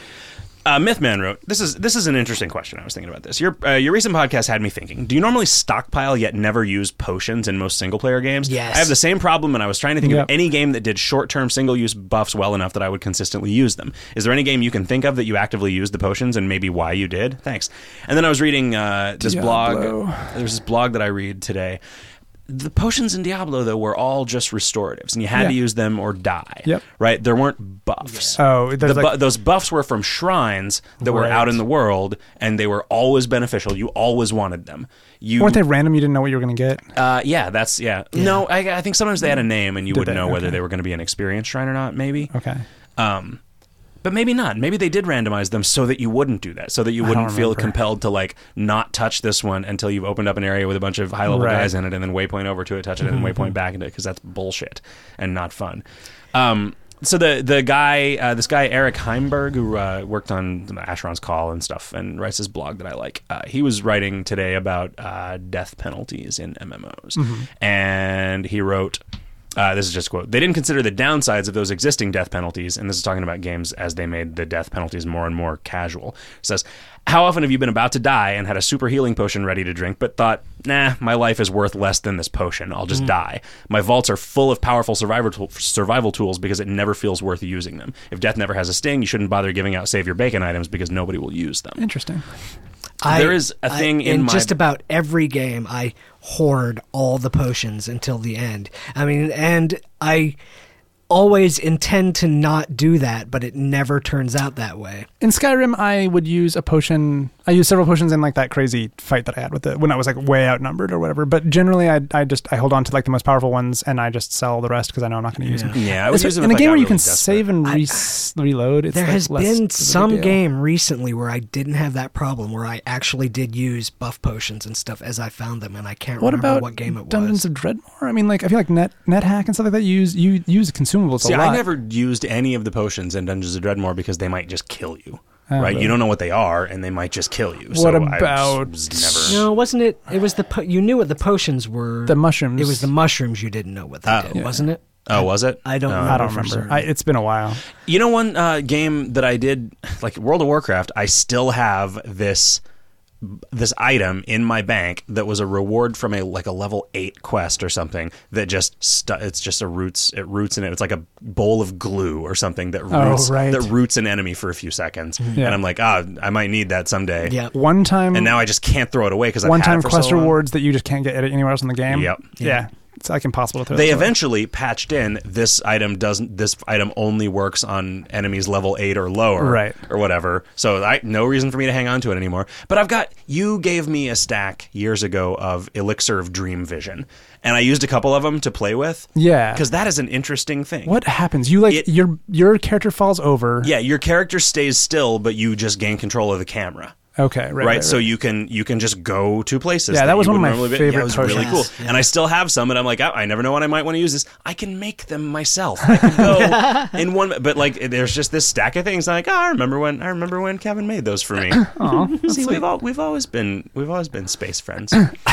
Mythman wrote, this is an interesting question. I was thinking about this. Your recent podcast had me thinking, do you normally stockpile yet never use potions in most single-player games? Yes. I have the same problem, and I was trying to think Yep. of any game that did short-term single-use buffs well enough that I would consistently use them. Is there any game you can think of that you actively used the potions and maybe why you did? Thanks. And then I was reading this blog. Diablo. There's this blog that I read today. The potions in Diablo, though, were all just restoratives, and you had to use them or die. Yep. Right? There weren't buffs. Oh, there's Those buffs were from shrines that were Right. out in the world, and they were always beneficial. You always wanted them. weren't they random? You didn't know what you were going to get. Yeah. No, I think sometimes they had a name, and you Did wouldn't they? know whether Okay. they were going to be an experience shrine or not. Maybe. Okay. But maybe not. Maybe they did randomize them so that you wouldn't do that, so that you wouldn't feel remember. compelled to like not touch this one until you've opened up an area with a bunch of high-level Right. guys in it, and then waypoint over to it, touch it, and then waypoint back into it, because that's bullshit and not fun. So the guy, this guy Eric Heimberg, who worked on Asheron's Call and stuff, and writes this blog that I like. He was writing today about death penalties in MMOs, and he wrote. This is just a quote. They didn't consider the downsides of those existing death penalties, and this is talking about games as they made the death penalties more and more casual. It says, how often have you been about to die and had a super healing potion ready to drink, but thought, nah, my life is worth less than this potion. I'll just die. My vaults are full of powerful survival tools because it never feels worth using them. If death never has a sting, you shouldn't bother giving out save your bacon items because nobody will use them. Interesting. There is a thing in my- just about every game. I hoard all the potions until the end. I mean, and I always intend to not do that, but it never turns out that way. In Skyrim, I would use a potion. I used several potions in like that crazy fight that I had with it when I was like way outnumbered or whatever. But generally, I hold on to like the most powerful ones and I just sell the rest because I know I'm not going to use them. Yeah, I would use them in a if I game got where you really can desperate. save and reload. It's There like has less been of a some big deal. game recently where I didn't have that problem, where I actually did use buff potions and stuff as I found them, and I can't What remember about what game it Dungeons was. of Dreadmore? I mean, like I feel like NetHack and stuff like that. You use consumables See, a lot. I never used any of the potions in Dungeons of Dreadmore because they might just kill you. Oh, right? really? You don't know what they are, and they might just kill you. What so about- I was never... No, wasn't it? It was you knew what the potions were. The mushrooms. It was the mushrooms you didn't know what they did, Yeah. wasn't it? Oh, was it? I don't No. know. I don't for remember. certain. It's been a while. You know, one game that I did, like World of Warcraft, I still have this item in my bank that was a reward from a level 8 quest or something that just it's just it roots in it. It's like a bowl of glue or something that roots an enemy for a few seconds. Yeah. And I'm like, I might need that someday. Yeah. One time, And now I just can't throw it away because I've one had time it for quest so long. rewards that you just can't get anywhere else in the game. Yep. Yeah. It's like impossible to throw. They those away. eventually patched in this item only works on enemies level 8 or lower, Right. or whatever. So no reason for me to hang on to it anymore. But you gave me a stack years ago of Elixir of Dream Vision, and I used a couple of them to play with. Yeah. Because that is an interesting thing. What happens? You your character falls over. Yeah, your character stays still, but you just gain control of the camera. Okay. Right. So you can just go to places. Yeah, that was you one of my wouldn't normally be. favorite Yeah, it was really cool. potions. And I still have some, and I'm like, I never know when I might want to use this. I can make them myself. I can go in one, but like, there's just this stack of things. Like, I remember when Kevin made those for me. See, we've always been space friends.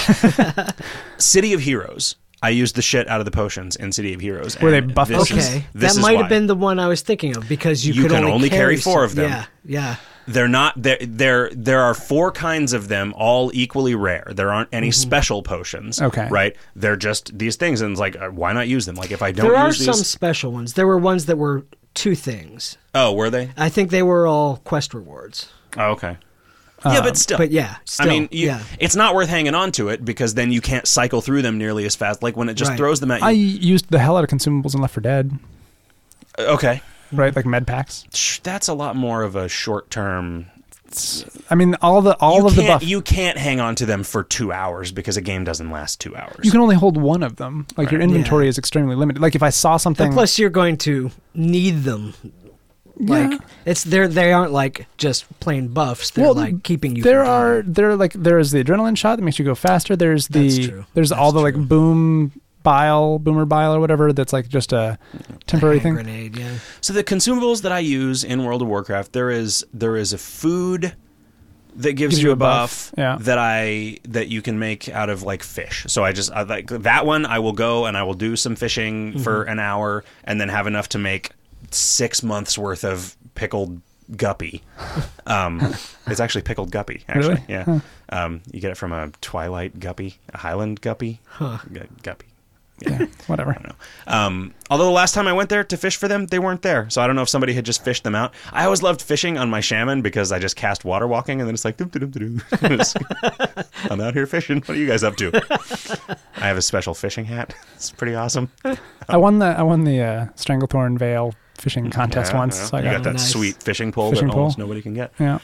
City of Heroes. I used the shit out of the potions in City of Heroes. Were they and buff this potions? is- Okay, this that is might why. have been the one I was thinking of because you You could can only carry 4 of them. Yeah. They're not there are 4 kinds of them, all equally rare. There aren't any special potions. Okay. Right? They're just these things, and it's like, why not use them? Like, if I don't There are use these... some special ones. There were ones that were 2 things. Oh, were they? I think they were all quest rewards. Oh, okay. Yeah, but still. But yeah, still, I mean, it's not worth hanging on to it, because then you can't cycle through them nearly as fast. Like, when it just throws them at you. I used the hell out of consumables in Left 4 Dead. Okay. Right, like med packs. That's a lot more of a short-term... I mean, all of the buff. You can't hang on to them for 2 hours, because a game doesn't last 2 hours. You can only hold one of them. Like, your inventory is extremely limited. Like, if I saw something... And plus, you're going to need them. Like, they aren't like just plain buffs. They're like keeping you. There is the adrenaline shot that makes you go faster. There's all the like boomer bile or whatever. That's like just a temporary thing. Grenade, yeah. So the consumables that I use in World of Warcraft, there is a food that gives you a buff that you can make out of like fish. So I like that one. I will go and I will do some fishing for an hour, and then have enough to make 6 months worth of pickled guppy. It's actually pickled guppy, actually. Really? Yeah. You get it from a Twilight guppy, a Highland guppy. Guppy. Yeah, whatever. I don't know. Although the last time I went there to fish for them, they weren't there. So I don't know if somebody had just fished them out. I always loved fishing on my shaman, because I just cast water walking, and then it's like, I'm out here fishing. What are you guys up to? I have a special fishing hat. It's pretty awesome. I won the Stranglethorn Vale fishing contest once. Yeah. So I got that sweet fishing pole that almost nobody can get. Yeah.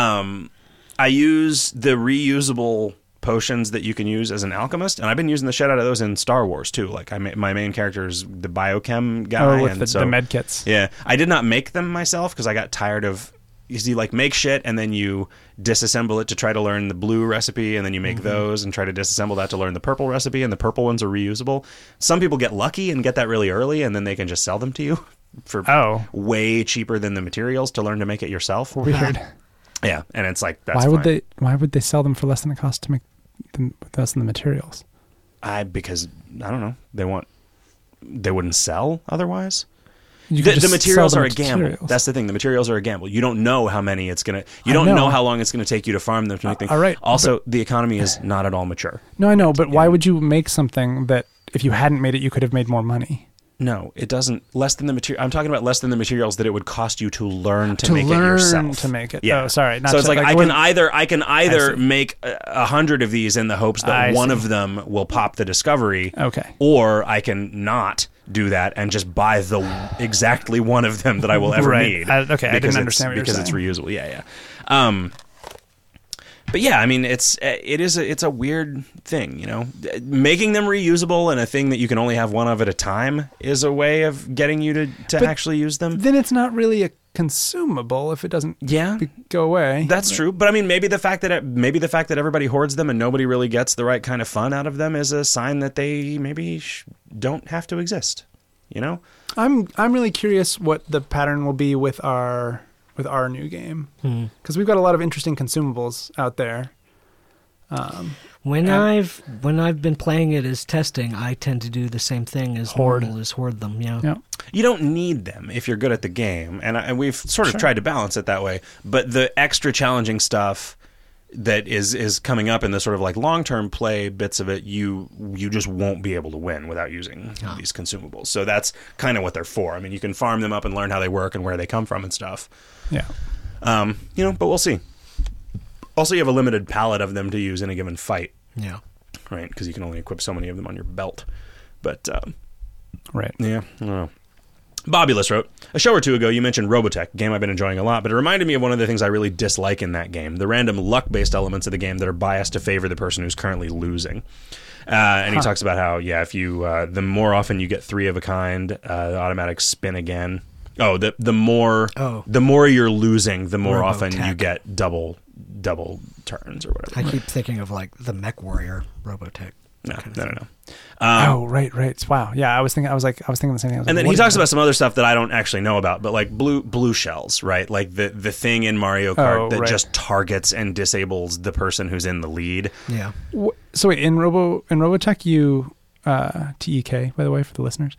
I use the reusable potions that you can use as an alchemist, and I've been using the shit out of those in Star Wars too. Like, my main character is the biochem guy, with the med kits. Yeah, I did not make them myself, because I got tired of. You like make shit, and then you disassemble it to try to learn the blue recipe, and then you make those and try to disassemble that to learn the purple recipe, and the purple ones are reusable. Some people get lucky and get that really early, and then they can just sell them to you for way cheaper than the materials to learn to make it yourself. Weird. Yeah, and it's like, that's why would they sell them for less than it costs to make them with less than the materials? Because I don't know. They wouldn't sell otherwise. The materials are a gamble. That's the thing. The materials are a gamble. You don't know how many it's gonna. You don't know how long it's gonna take you to farm them to make things. All right. Also, the economy is not at all mature. No, I know, but why would you make something that if you hadn't made it, you could have made more money? No, it doesn't. Less than the material. I'm talking about less than the materials that it would cost you to learn to make it yourself. To make it. Yeah. Oh, sorry. So it's like I can either make 100 of these in the hopes that one of them will pop the discovery. Okay. Or I can not do that and just buy the exactly one of them that I will ever need. I didn't understand what because you're saying. It's reusable. Yeah. But yeah, I mean, it's a weird thing, you know. Making them reusable and a thing that you can only have one of at a time is a way of getting you to actually use them. Then it's not really a consumable if it doesn't go away. That's true. But I mean, maybe the fact that everybody hoards them and nobody really gets the right kind of fun out of them is a sign that they maybe don't have to exist. You know, I'm really curious what the pattern will be with our new game, because we've got a lot of interesting consumables out there. When I've been playing it as testing, I tend to do the same thing as hoard them. Yeah. You don't need them if you're good at the game, and we've sort of tried to balance it that way. But the extra challenging stuff that is coming up in the sort of like long-term play bits of it, you just won't be able to win without using these consumables. So that's kind of what they're for. I mean, you can farm them up and learn how they work and where they come from and stuff. Yeah. But we'll see. Also, you have a limited palette of them to use in a given fight. Yeah. Right? Because you can only equip so many of them on your belt. But, right. Yeah, I don't know. Bobulus wrote, a show or two ago you mentioned Robotech, a game I've been enjoying a lot, but it reminded me of one of the things I really dislike in that game, the random luck-based elements of the game that are biased to favor the person who's currently losing. And he talks about how, if you, the more often you get 3 of a kind, the automatic spin again. Oh, the more you're losing, the more often you get double turns or whatever. I keep thinking of like the Mech Warrior Robotech. No. Right. Wow. Yeah, I was thinking the same thing. And then he talks about some other stuff that I don't actually know about, but like blue shells, right? Like the thing in Mario Kart that just targets and disables the person who's in the lead. Yeah. So wait, in Robotech, you TEK, by the way, for the listeners,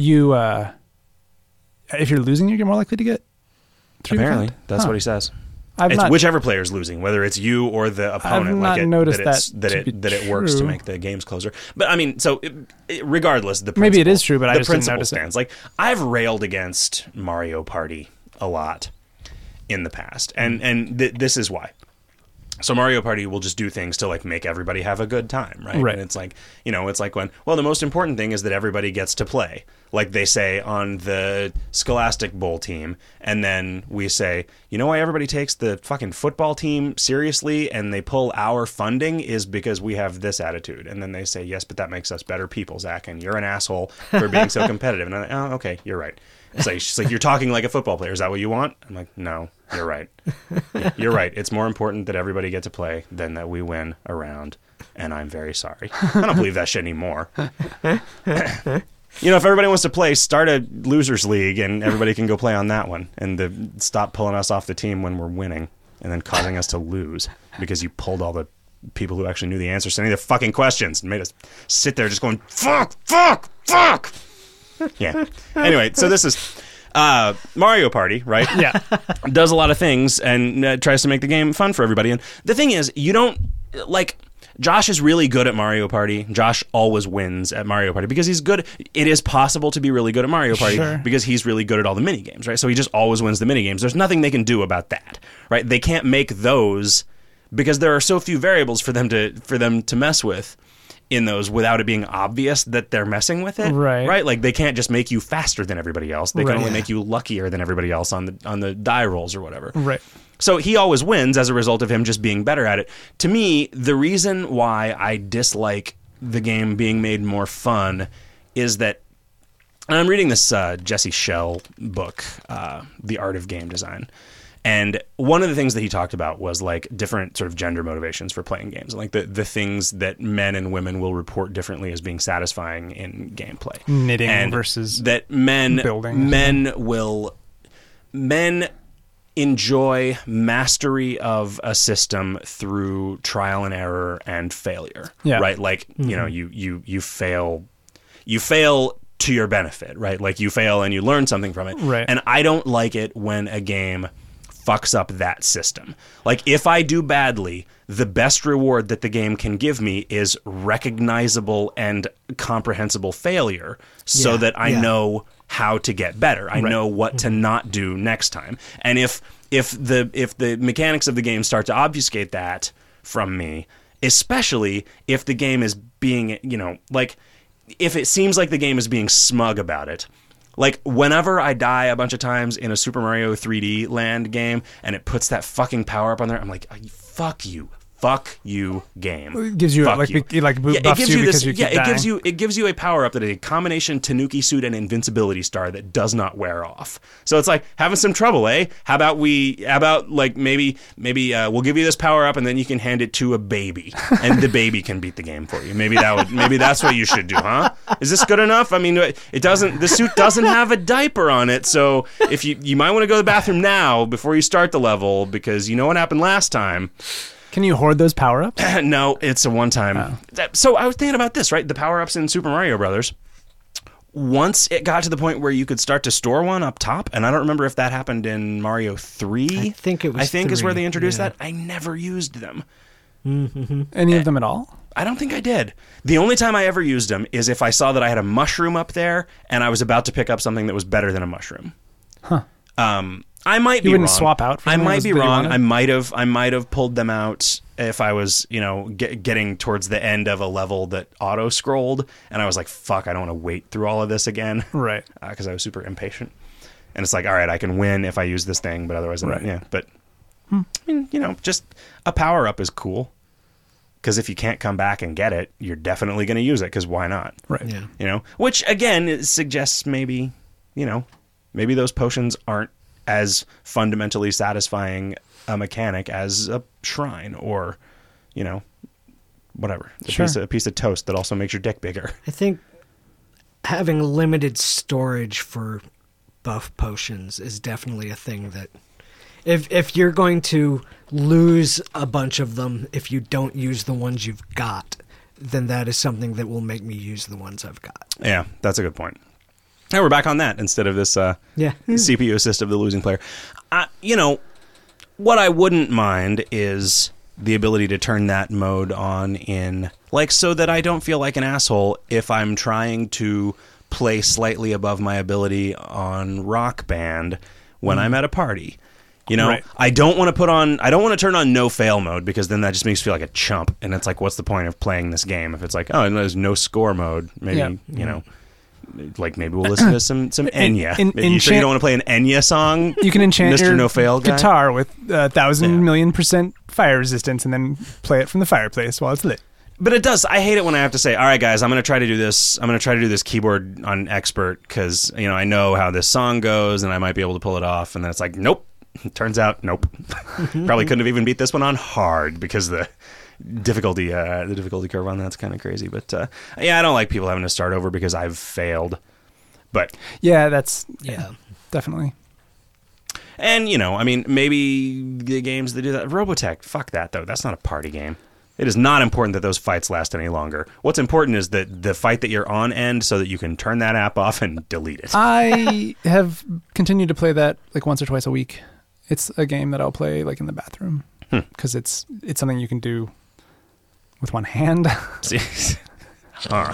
if you're losing, you're more likely to get 3. Apparently, that's what he says. It's whichever player is losing, whether it's you or the opponent. I've not noticed that it works to make the games closer. But I mean, so regardless, the maybe it is true, but I the just didn't principle notice stands. it. Like I've railed against Mario Party a lot in the past, and this is why. So Mario Party will just do things to like make everybody have a good time, right? Right. And it's like, it's like when, well, the most important thing is that everybody gets to play, like they say on the Scholastic Bowl team, and then we say, you know why everybody takes the fucking football team seriously and they pull our funding is because we have this attitude. And then they say, yes, but that makes us better people, Zach, and you're an asshole for being so competitive. And I'm like, oh, okay, you're right. It's like, she's like, you're talking like a football player. Is that what you want? I'm like, no, you're right. Yeah, you're right. It's more important that everybody get to play than that we win a round. And I'm very sorry. I don't believe that shit anymore. If everybody wants to play, start a losers league and everybody can go play on that one. And stop pulling us off the team when we're winning and then causing us to lose because you pulled all the people who actually knew the answers to any of the fucking questions and made us sit there just going, fuck, fuck, fuck. Yeah. Anyway, so this is Mario Party, right? Yeah. Does a lot of things and tries to make the game fun for everybody. And the thing is, you don't, like, Josh is really good at Mario Party. Josh always wins at Mario Party because he's good. It is possible to be really good at Mario Party because he's really good at all the mini games, right? So he just always wins the mini games. There's nothing they can do about that, right? They can't make those because there are so few variables for them to mess with in those without it being obvious that they're messing with it, right? Like they can't just make you faster than everybody else. They can only make you luckier than everybody else on the die rolls or whatever. Right. So he always wins as a result of him just being better at it. To me, the reason why I dislike the game being made more fun is that, and I'm reading this Jesse Schell book, The Art of Game Design. And one of the things that he talked about was like different sort of gender motivations for playing games, like the things that men and women will report differently as being satisfying in gameplay. Knitting and versus that building. Men enjoy mastery of a system through trial and error and failure. Yeah. Right? Like, you fail to your benefit, right? Like you fail and you learn something from it. Right. And I don't like it when a game fucks up that system. Like if I do badly, the best reward that the game can give me is recognizable and comprehensible failure so that I know how to get better. I know what to not do next time. And if the mechanics of the game start to obfuscate that from me, especially if the game is being, like if it seems like the game is being smug about it. Like, whenever I die a bunch of times in a Super Mario 3D Land game and it puts that fucking power-up on there, I'm like, fuck you. Fuck you, game. It gives you buffs you because you keep dying. It gives you a power up that is a combination Tanuki suit and invincibility star that does not wear off. So it's like having some trouble, eh? How about maybe we'll give you this power up and then you can hand it to a baby and the baby can beat the game for you. Maybe that's what you should do, huh? Is this good enough? I mean, the suit doesn't have a diaper on it, so if you might want to go to the bathroom now before you start the level because you know what happened last time. Can you hoard those power-ups? No, it's a one-time. Oh. So I was thinking about this, right? The power-ups in Super Mario Brothers. Once it got to the point where you could start to store one up top, and I don't remember if that happened in Mario 3. I think it was 3. Is where they introduced that. I never used them. Mm-hmm. Any of them at all? I don't think I did. The only time I ever used them is if I saw that I had a mushroom up there, and I was about to pick up something that was better than a mushroom. Huh. I might be wrong. You wouldn't wrong. swap out for I might be wrong. I might have pulled them out if I was, getting towards the end of a level that auto scrolled and I was like, fuck, I don't want to wait through all of this again. Right. Because I was super impatient. And it's like, all right, I can win if I use this thing, but otherwise, but I mean, just a power up is cool. Because if you can't come back and get it, you're definitely going to use it because why not? Right. Yeah. Which again, it suggests maybe those potions aren't as fundamentally satisfying a mechanic as a shrine or, whatever. A piece of toast that also makes your dick bigger. I think having limited storage for buff potions is definitely a thing that if you're going to lose a bunch of them if you don't use the ones you've got, then that is something that will make me use the ones I've got. Yeah, that's a good point. Now we're back on that instead of this CPU assist of the losing player. What I wouldn't mind is the ability to turn that mode on in, like, so that I don't feel like an asshole if I'm trying to play slightly above my ability on Rock Band when I'm at a party. You know, Right. I don't want to turn on no fail mode, because then that just makes me feel like a chump. And it's like, what's the point of playing this game if it's like, oh, there's no score mode? Maybe, Yeah. you know, like maybe we'll listen to some Enya. You sure you don't want to play an Enya song? You can enchant Mr. your No Fail guy? guitar with 1,000 Yeah. million% fire resistance and then play it from the fireplace while it's lit. But it does. I hate it when I have to say, all right, guys, I'm going to try to do this. I'm going to try to do this keyboard on expert because, you know, I know how this song goes and I might be able to pull it off. And then it's like, nope. Turns out, nope. Probably couldn't have even beat this one on hard because the difficulty curve on that's kind of crazy. But yeah, I don't like people having to start over because I've failed. But Yeah, that's Yeah. definitely. and you know, I mean, maybe the games that do that, Robotech, fuck that though. That's not a party game. It is not important that those fights last any longer. What's important is that the fight that you're on end so that you can turn that app off and delete it. I have continued to play that like once or twice a week. It's a game that I'll play like in the bathroom because it's something you can do with one hand. Huh.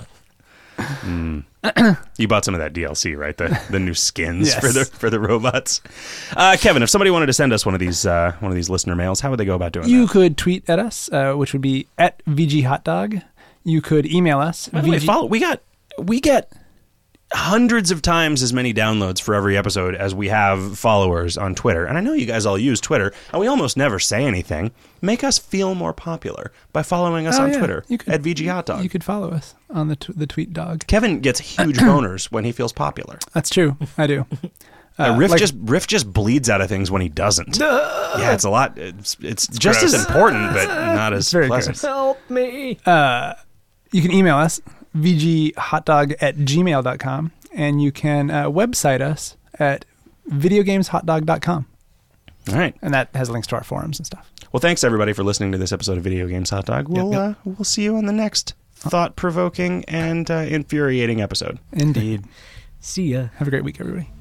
You bought some of that DLC, right? The new skins Yes. for the robots. Kevin, if somebody wanted to send us one of these listener mails, how would they go about doing You that? could tweet at us, which would be at VGHotDog. You could email us. By the way, we get hundreds of times as many downloads for every episode as we have followers on Twitter. And I know you guys all use Twitter, and we almost never say anything. Make us feel more popular by following us on Twitter at VGHotDog. You could follow us on the tweet dog. Kevin gets huge boners when he feels popular. That's true. I do. Riff just bleeds out of things when he doesn't. Yeah, it's a lot. It's just as important, but not as very pleasant. Help me. You can email us, vghotdog@gmail.com, and you can website us at videogameshotdog.com. All right. And that has links to our forums and stuff. Well, thanks everybody for listening to this episode of Video Games Hot Dog. We'll see you on the next thought-provoking and infuriating episode. Indeed. See ya. Have a great week, everybody.